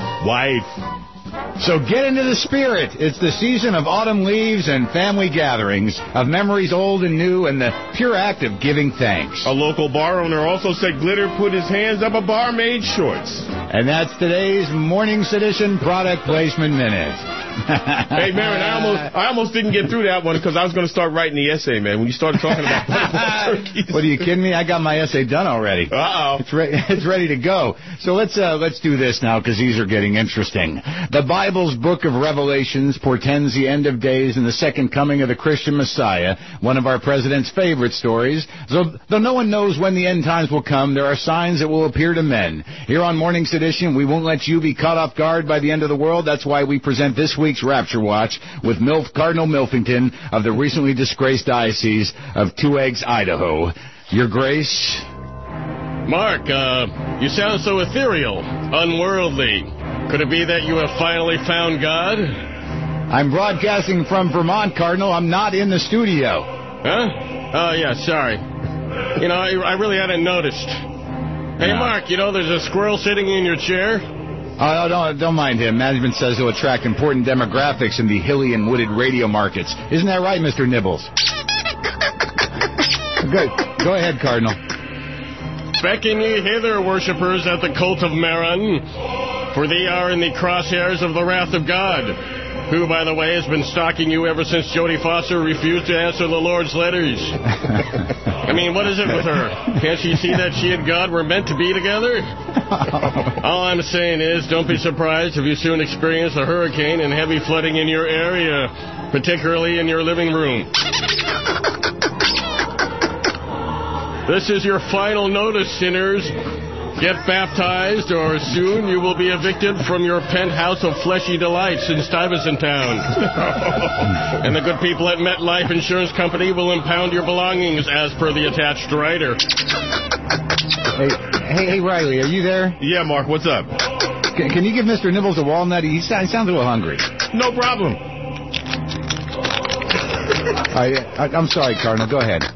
wife. So get into the spirit. It's the season of autumn leaves and family gatherings, of memories old and new, and the pure act of giving thanks. A local bar owner also said Glitter put his hands up a barmaid's shorts. And that's today's Morning's Edition Product Placement Minute. Hey, Marin, I almost didn't get through that one because I was going to start writing the essay, man, when you started talking about butterball turkeys. What, are you kidding me? I got my essay done already. Uh-oh. It's ready to go. So let's do this now because these are getting interesting. The Bible's book of Revelations portends the end of days and the second coming of the Christian Messiah, one of our president's favorite stories. So, though no one knows when the end times will come, there are signs that will appear to men. Here on Morning's Edition, we won't let you be caught off guard by the end of the world. That's why we present this week's Rapture Watch with Cardinal Milfington of the recently disgraced Diocese of Two Eggs, Idaho. Your Grace? Mark, you sound so ethereal, unworldly. Could it be that you have finally found God? I'm broadcasting from Vermont, Cardinal. I'm not in the studio. Huh? Oh, yeah, sorry. You know, I really hadn't noticed. Hey, Mark, you know there's a squirrel sitting in your chair? Oh, don't mind him. Management says he'll attract important demographics in the hilly and wooded radio markets. Isn't that right, Mr. Nibbles? Good. Go ahead, Cardinal. Beckon ye hither, worshippers at the cult of Maron, for they are in the crosshairs of the wrath of God, who, by the way, has been stalking you ever since Jodie Foster refused to answer the Lord's letters. I mean, what is it with her? Can't she see that she and God were meant to be together? All I'm saying is, don't be surprised if you soon experience a hurricane and heavy flooding in your area, particularly in your living room. This is your final notice, sinners. Get baptized, or soon you will be evicted from your penthouse of fleshy delights in Stuyvesant Town. And the good people at MetLife Insurance Company will impound your belongings as per the attached rider. Hey, Riley, are you there? Yeah, Mark, what's up? Can you give Mr. Nibbles a walnut? He sounds a little hungry. No problem. I'm sorry, Cardinal. Go ahead.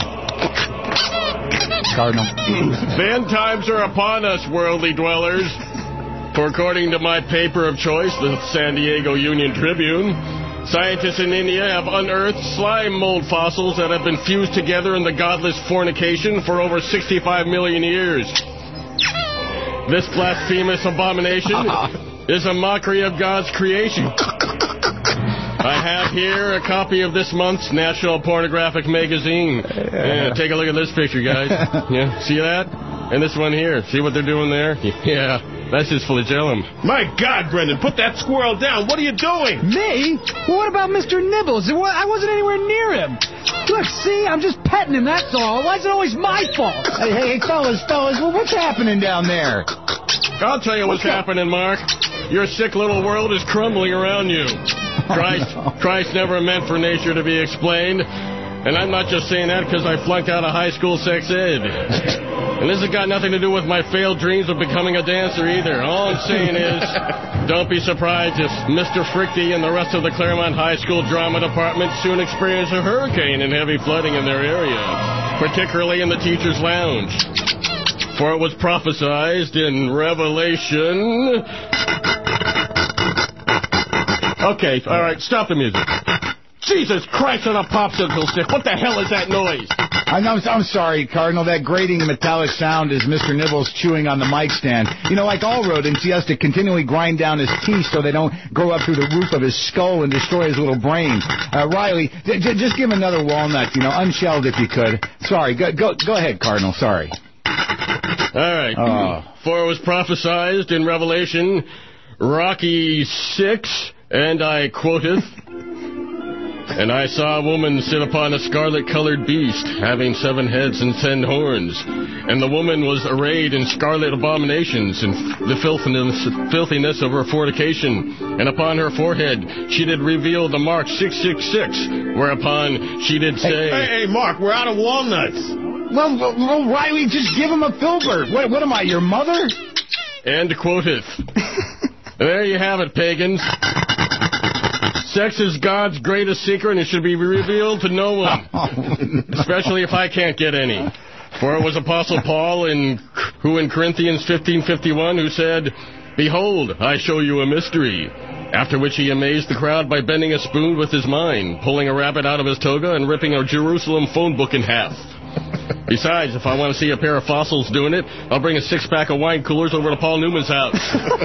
Cardinal. The end times are upon us, worldly dwellers. For according to my paper of choice, the San Diego Union Tribune, scientists in India have unearthed slime mold fossils that have been fused together in the godless fornication for over 65 million years. This blasphemous abomination is a mockery of God's creation. I have here a copy of this month's National Pornographic Magazine. Yeah, take a look at this picture, guys. Yeah, see that? And this one here. See what they're doing there? Yeah, that's his flagellum. My God, Brendan, put that squirrel down. What are you doing? Me? Well, what about Mr. Nibbles? I wasn't anywhere near him. Look, see, I'm just petting him, that's all. Why is it always my fault? Hey, fellas, well, what's happening down there? I'll tell you what's happening, Mark. Your sick little world is crumbling around you. Christ never meant for nature to be explained. And I'm not just saying that because I flunked out of high school sex ed. And this has got nothing to do with my failed dreams of becoming a dancer either. All I'm saying is, don't be surprised if Mr. Fricky and the rest of the Claremont High School drama department soon experience a hurricane and heavy flooding in their area, particularly in the teacher's lounge. For it was prophesied in Revelation... Okay, all right, stop the music. Jesus Christ on a popsicle stick. What the hell is that noise? I'm sorry, Cardinal. That grating metallic sound is Mr. Nibbles chewing on the mic stand. You know, like all rodents, he has to continually grind down his teeth so they don't grow up through the roof of his skull and destroy his little brain. Riley, just give him another walnut, unshelled if you could. Sorry, go ahead, Cardinal. Sorry. All right. For it was prophesied in Revelation, Rocky 6, and I quoteth, and I saw a woman sit upon a scarlet-colored beast, having 7 heads and 10 horns. And the woman was arrayed in scarlet abominations and the filthiness of her fornication. And upon her forehead she did reveal the mark 666, whereupon she did say... Hey, Mark, we're out of walnuts. Well, Riley, just give him a filbert. What am I, your mother? And quoteth. There you have it, pagans. Sex is God's greatest secret, and it should be revealed to no one, especially if I can't get any. For it was Apostle Paul who in Corinthians 15:51 who said, "Behold, I show you a mystery." After which he amazed the crowd by bending a spoon with his mind, pulling a rabbit out of his toga, and ripping a Jerusalem phone book in half. Besides, if I want to see a pair of fossils doing it, I'll bring a 6-pack of wine coolers over to Paul Newman's house.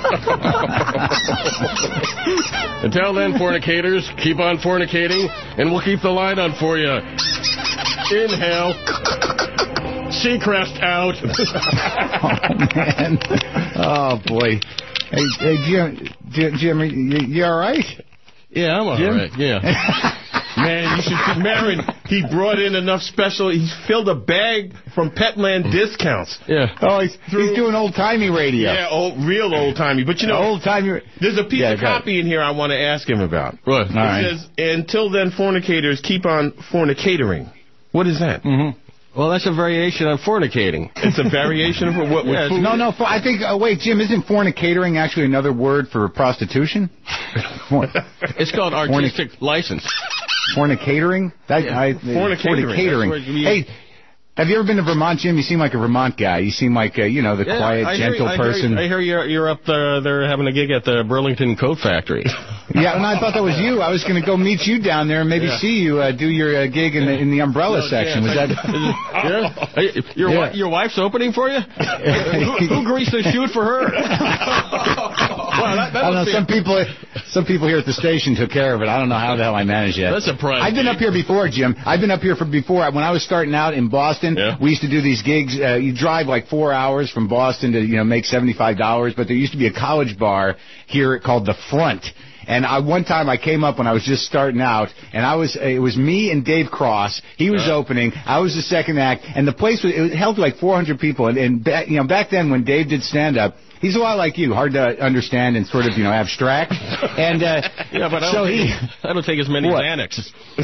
Until then, fornicators, keep on fornicating, and we'll keep the light on for you. Inhale. Seacrest out. Oh, man. Oh, boy. Hey, Jim, you all right? Yeah, I'm all right, yeah. Man, you should see Marin. He brought in enough special. He filled a bag from Petland discounts. Yeah. Oh, he's doing old-timey radio. Yeah, real old-timey. But, old-timey. There's a piece of copy in here I want to ask him about. What? It says, until then, fornicators keep on fornicatoring. What is that? Mm-hmm. Well, that's a variation on fornicating. It's a variation of what? Yeah, no. I think. Wait, Jim, isn't fornicatoring actually another word for prostitution? It's called artistic license. Fornicatoring? Fornicatoring. Hey, have you ever been to Vermont, Jim? You seem like a Vermont guy. You seem like, the quiet, gentle person. I hear you're up there. They're having a gig at the Burlington Coat Factory. Yeah, and I thought that was you. I was going to go meet you down there and maybe see you do your gig in the umbrella section. Was that? Your wife's opening for you? Who greased the chute for her? Well, I don't know. Some people here at the station took care of it. I don't know how the hell I managed it. That's a prize. I've been up here before, Jim. I've been up here before. When I was starting out in Boston, we used to do these gigs. You drive like 4 hours from Boston to make $75, but there used to be a college bar here called The Front. And one time I came up when I was just starting out, and it was me and Dave Cross. He was opening. I was the second act, and the place it held like 400 people. And back then when Dave did stand up, he's a lot like you, hard to understand and sort of abstract. And but I don't take as many Xanax.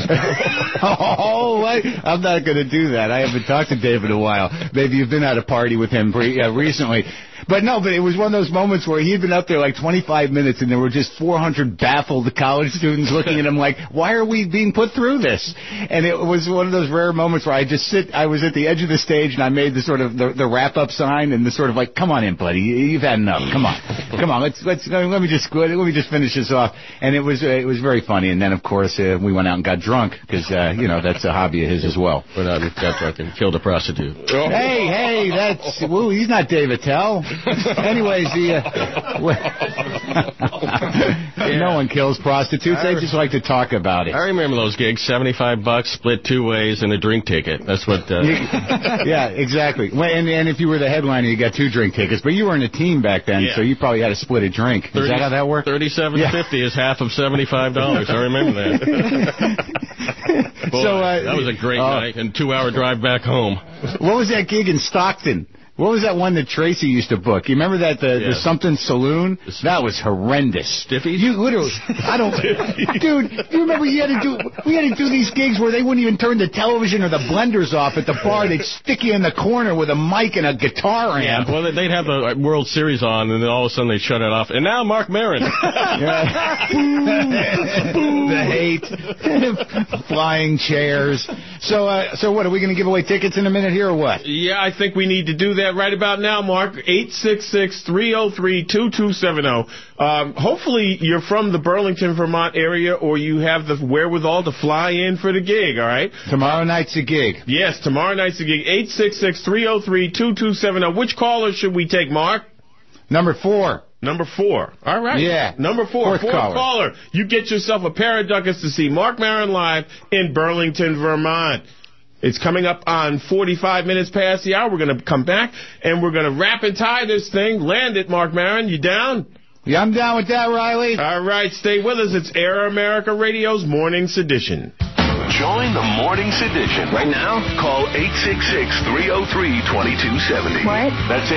I'm not going to do that. I haven't talked to Dave in a while. Maybe you've been at a party with him recently. But it was one of those moments where he'd been up there like 25 minutes and there were just 400 baffled college students looking at him like, why are we being put through this? And it was one of those rare moments where I was at the edge of the stage and I made the sort of the wrap-up sign and the sort of like, come on in, buddy, you've had enough. Come on, let me just finish this off. And it was very funny. And then of course we went out and got drunk because that's a hobby of his as well. Went out and got drunk and killed a prostitute. Hey, he's not Dave Attell. Anyways, no one kills prostitutes. They just like to talk about it. I remember those gigs, $75, split 2 ways, and a drink ticket. That's what... Yeah, exactly. And if you were the headliner, you got 2 drink tickets. But you were in a team back then, so you probably had to split a drink. Is that how that worked? $37.50 is half of $75. I remember that. Boy, that was a great night and 2-hour drive back home. What was that gig in Stockton? What was that one that Tracy used to book? You remember that, the something saloon? That was horrendous. Stiffies? You literally, dude, you remember we had to do these gigs where they wouldn't even turn the television or the blenders off at the bar. They'd stick you in the corner with a mic and a guitar amp. Yeah, well, they'd have the World Series on, and then all of a sudden they'd shut it off. And now Mark Maron. The hate. Flying chairs. So what, are we going to give away tickets in a minute here or what? Yeah, I think we need to do that right about now, Mark. 866-303-2270. Hopefully you're from the Burlington, Vermont area, or you have the wherewithal to fly in for the gig, all right? Tomorrow night's a gig. Yes, tomorrow night's a gig. 866-303-2270. Which caller should we take, Mark? Number 4. Number 4. All right. Yeah. Number 4. Fourth caller. You get yourself a pair of ducats to see Mark Maron live in Burlington, Vermont. It's coming up on 45 minutes past the hour. We're going to come back, and we're going to wrap and tie this thing. Land it, Mark Maron. You down? Yeah, I'm down with that, Riley. All right, stay with us. It's Air America Radio's Morning Sedition. Join the Morning Sedition. Right now, call 866-303-2270. What? That's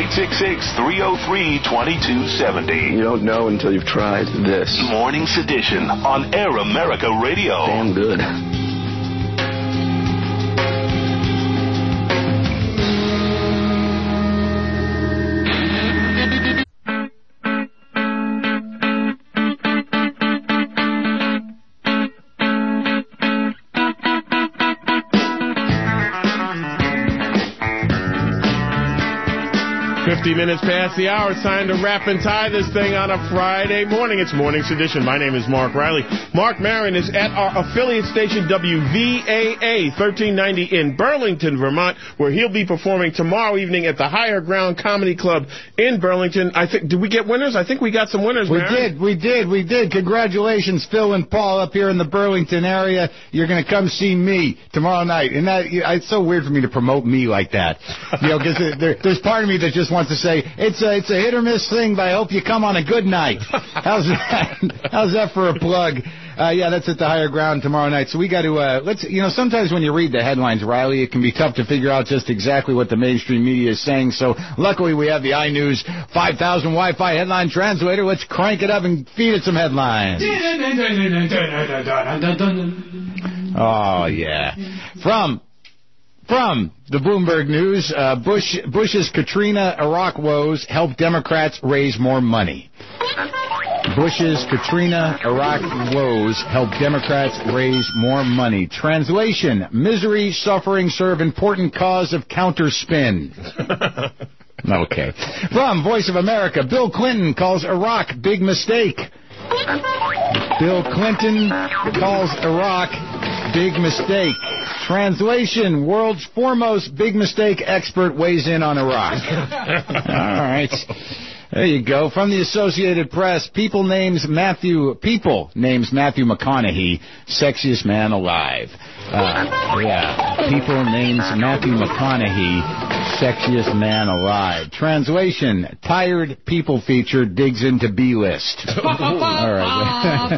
866-303-2270. You don't know until you've tried this. Morning Sedition on Air America Radio. Damn good. 50 minutes past the hour. It's time to wrap and tie this thing on a Friday morning. It's Morning Sedition. My name is Mark Riley. Mark Maron is at our affiliate station, WVAA 1390 in Burlington, Vermont, where he'll be performing tomorrow evening at the Higher Ground Comedy Club in Burlington. I think, did we get winners? I think we got some winners, Maron. We did. Congratulations, Phil and Paul up here in the Burlington area. You're going to come see me tomorrow night. And it's so weird for me to promote me like that. You know, because there's part of me that just wants to say, it's a hit or miss thing, but I hope you come on a good night. How's that for a plug? Yeah, that's at the Higher Ground tomorrow night. So we got to, sometimes when you read the headlines, Riley, it can be tough to figure out just exactly what the mainstream media is saying. So luckily we have the iNews 5000 Wi-Fi headline translator. Let's crank it up and feed it some headlines. Oh, yeah. From the Bloomberg News, Bush's Katrina Iraq woes help Democrats raise more money. Bush's Katrina Iraq woes help Democrats raise more money. Translation: misery, suffering serve important cause of counterspin. Okay. From Voice of America, Bill Clinton calls Iraq big mistake. Bill Clinton calls Iraq big mistake. Translation: world's foremost big mistake expert weighs in on Iraq. All right. There you go. From the Associated Press, People names Matthew McConaughey sexiest man alive. People names Matthew McConaughey sexiest man alive. Translation: tired people feature digs into B-list. All right.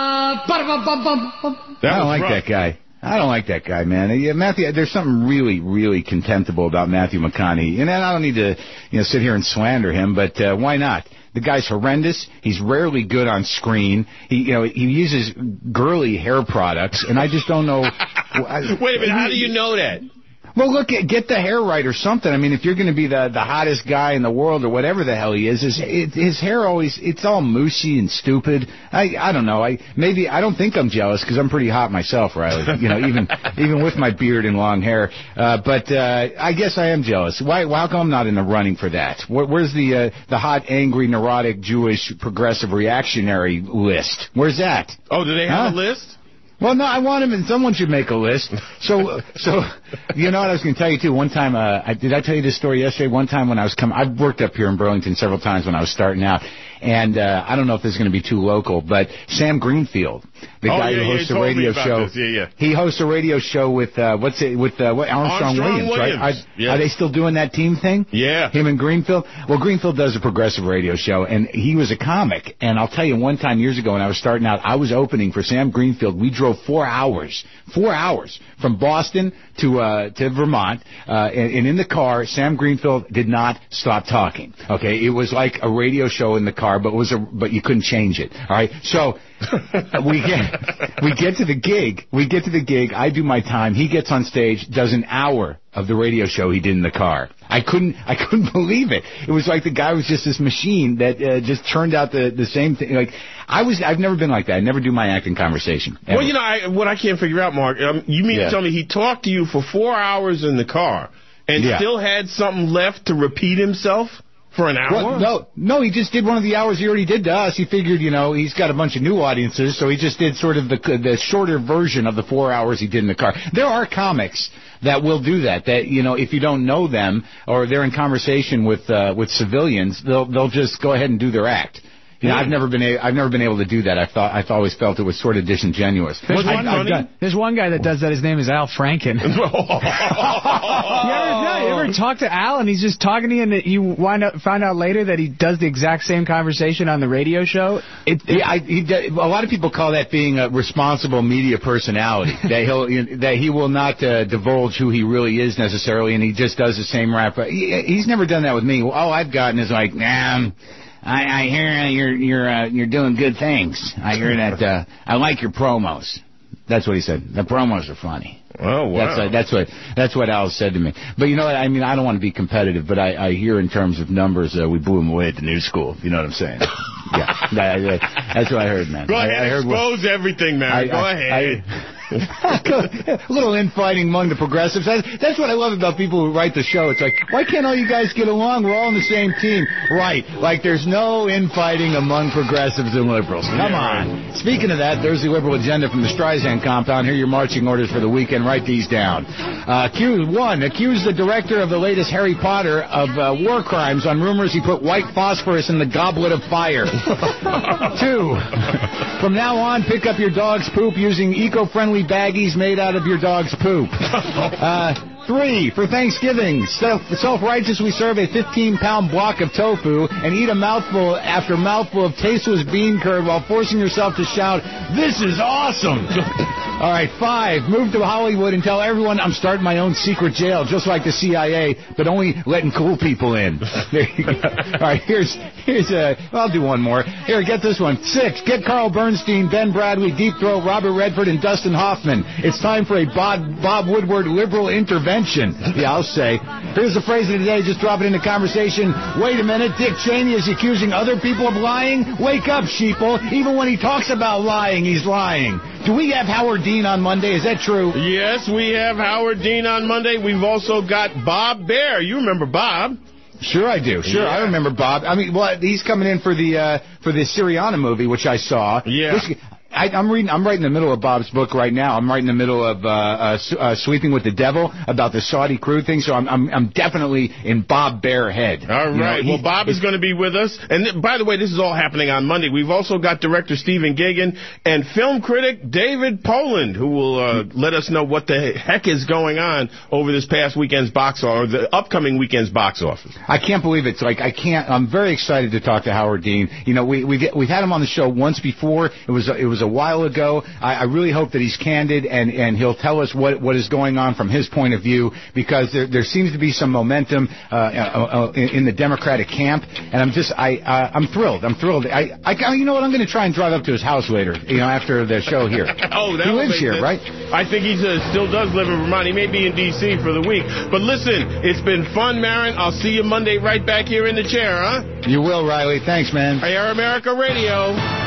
I don't like that guy. I don't like that guy, man. Matthew, there's something really, really contemptible about Matthew McConaughey. And I don't need to, sit here and slander him, but why not? The guy's horrendous. He's rarely good on screen. He uses girly hair products, and I just don't know. Wait a minute. How do you know that? Well, look, get the hair right or something. I mean, if you're going to be the hottest guy in the world or whatever the hell he is, his hair always, it's all moosey and stupid. I don't know. I don't think I'm jealous because I'm pretty hot myself, Riley. Even with my beard and long hair. But I guess I am jealous. How come I'm not in the running for that? Where's the hot, angry, neurotic, Jewish, progressive, reactionary list? Where's that? Oh, do they have a list? Well, no, I want him, and someone should make a list. So you know what I was going to tell you, too? One time, did I tell you this story yesterday? One time when I was I've worked up here in Burlington several times when I was starting out, and I don't know if this is going to be too local, but Sam Greenfield, the guy who hosts a radio show, he hosts a radio show with Armstrong Williams, right? Are they still doing that team thing? Yeah. Him and Greenfield? Well, Greenfield does a progressive radio show, and he was a comic, and I'll tell you, one time years ago when I was starting out, I was opening for Sam Greenfield. We drove 4 hours from Boston to Vermont, and in the car, Sam Greenfield did not stop talking. Okay, it was like a radio show in the car, but you couldn't change it. All right, so we get to the gig. I do my time. He gets on stage, does an hour of the radio show he did in the car. I couldn't believe it. It was like the guy was just this machine that just turned out the same thing. Like I've never been like that. I never do my acting conversation. Ever. Well, you know, what I can't figure out, Mark, you mean to tell me he talked to you for 4 hours in the car and still had something left to repeat himself? For an hour? Well, no, he just did one of the hours he already did to us. He figured, you know, he's got a bunch of new audiences, so he just did sort of the shorter version of the 4 hours he did in the car. There are comics that will do that, you know, if you don't know them or they're in conversation with civilians, they'll just go ahead and do their act. You know, I've never been able to do that. I've always felt it was sort of disingenuous. There's one guy that does that. His name is Al Franken. You ever talk to Al and he's just talking to you, and you find out later that he does the exact same conversation on the radio show? A lot of people call that being a responsible media personality. that he will not divulge who he really is necessarily, and he just does the same rap. He's never done that with me. All I've gotten is like, I hear you're doing good things. I hear that I like your promos. That's what he said. The promos are funny. Oh, wow. That's what Al said to me. But you know what? I mean, I don't want to be competitive, but I hear in terms of numbers, we blew him away at the new school. You know what I'm saying? Yeah, that's what I heard, man. Go ahead, expose everything, man. Go ahead. A little infighting among the progressives. That's what I love about people who write the show. It's like, why can't all you guys get along? We're all on the same team. Right. Like there's no infighting among progressives and liberals. Come on. Speaking of that, there's the liberal agenda from the Streisand compound. Here are your marching orders for the weekend. Write these down. Accuse the director of the latest Harry Potter of war crimes on rumors he put white phosphorus in the goblet of fire. 2, from now on, pick up your dog's poop using eco-friendly baggies made out of your dog's poop. 3, for Thanksgiving, self-righteous, we serve a 15-pound block of tofu and eat a mouthful after mouthful of tasteless bean curd while forcing yourself to shout, "This is awesome!" All right, 5, move to Hollywood and tell everyone I'm starting my own secret jail, just like the CIA, but only letting cool people in. There you go. All right, here's I'll do one more. Here, get this one. 6, get Carl Bernstein, Ben Bradley, Deep Throat, Robert Redford, and Dustin Hoffman. It's time for a Bob Woodward liberal intervention. Yeah, I'll say. Here's the phrase of the day. Just drop it into conversation. Wait a minute. Dick Cheney is accusing other people of lying? Wake up, sheeple. Even when he talks about lying, he's lying. Do we have Howard Dean on Monday? Is that true? Yes, we have Howard Dean on Monday. We've also got Bob Baer. You remember Bob? Sure I do. Sure, I remember Bob. I mean, well, he's coming in for the Syriana movie, which I saw. Yeah. I'm right in the middle of Bob's book right now. I'm right in the middle of Sleeping with the Devil, about the Saudi crew thing. So I'm definitely in Bob Baer head. All right. Well, Bob is going to be with us. And by the way, this is all happening on Monday. We've also got director Stephen Gagin and film critic David Poland, who will let us know what the heck is going on over this past weekend's or the upcoming weekend's box office. I can't believe it. I'm very excited to talk to Howard Dean. You know, we've had him on the show once before. It was a while ago. I really hope that he's candid and he'll tell us what is going on from his point of view, because there seems to be some momentum in the Democratic camp, and I'm thrilled. I'm thrilled. You know what? I'm going to try and drive up to his house later. You know, after the show here. Oh, that he lives here, right? I think he still does live in Vermont. He may be in D.C. for the week. But listen, it's been fun, Marin. I'll see you Monday right back here in the chair, huh? You will, Riley. Thanks, man. Air America Radio.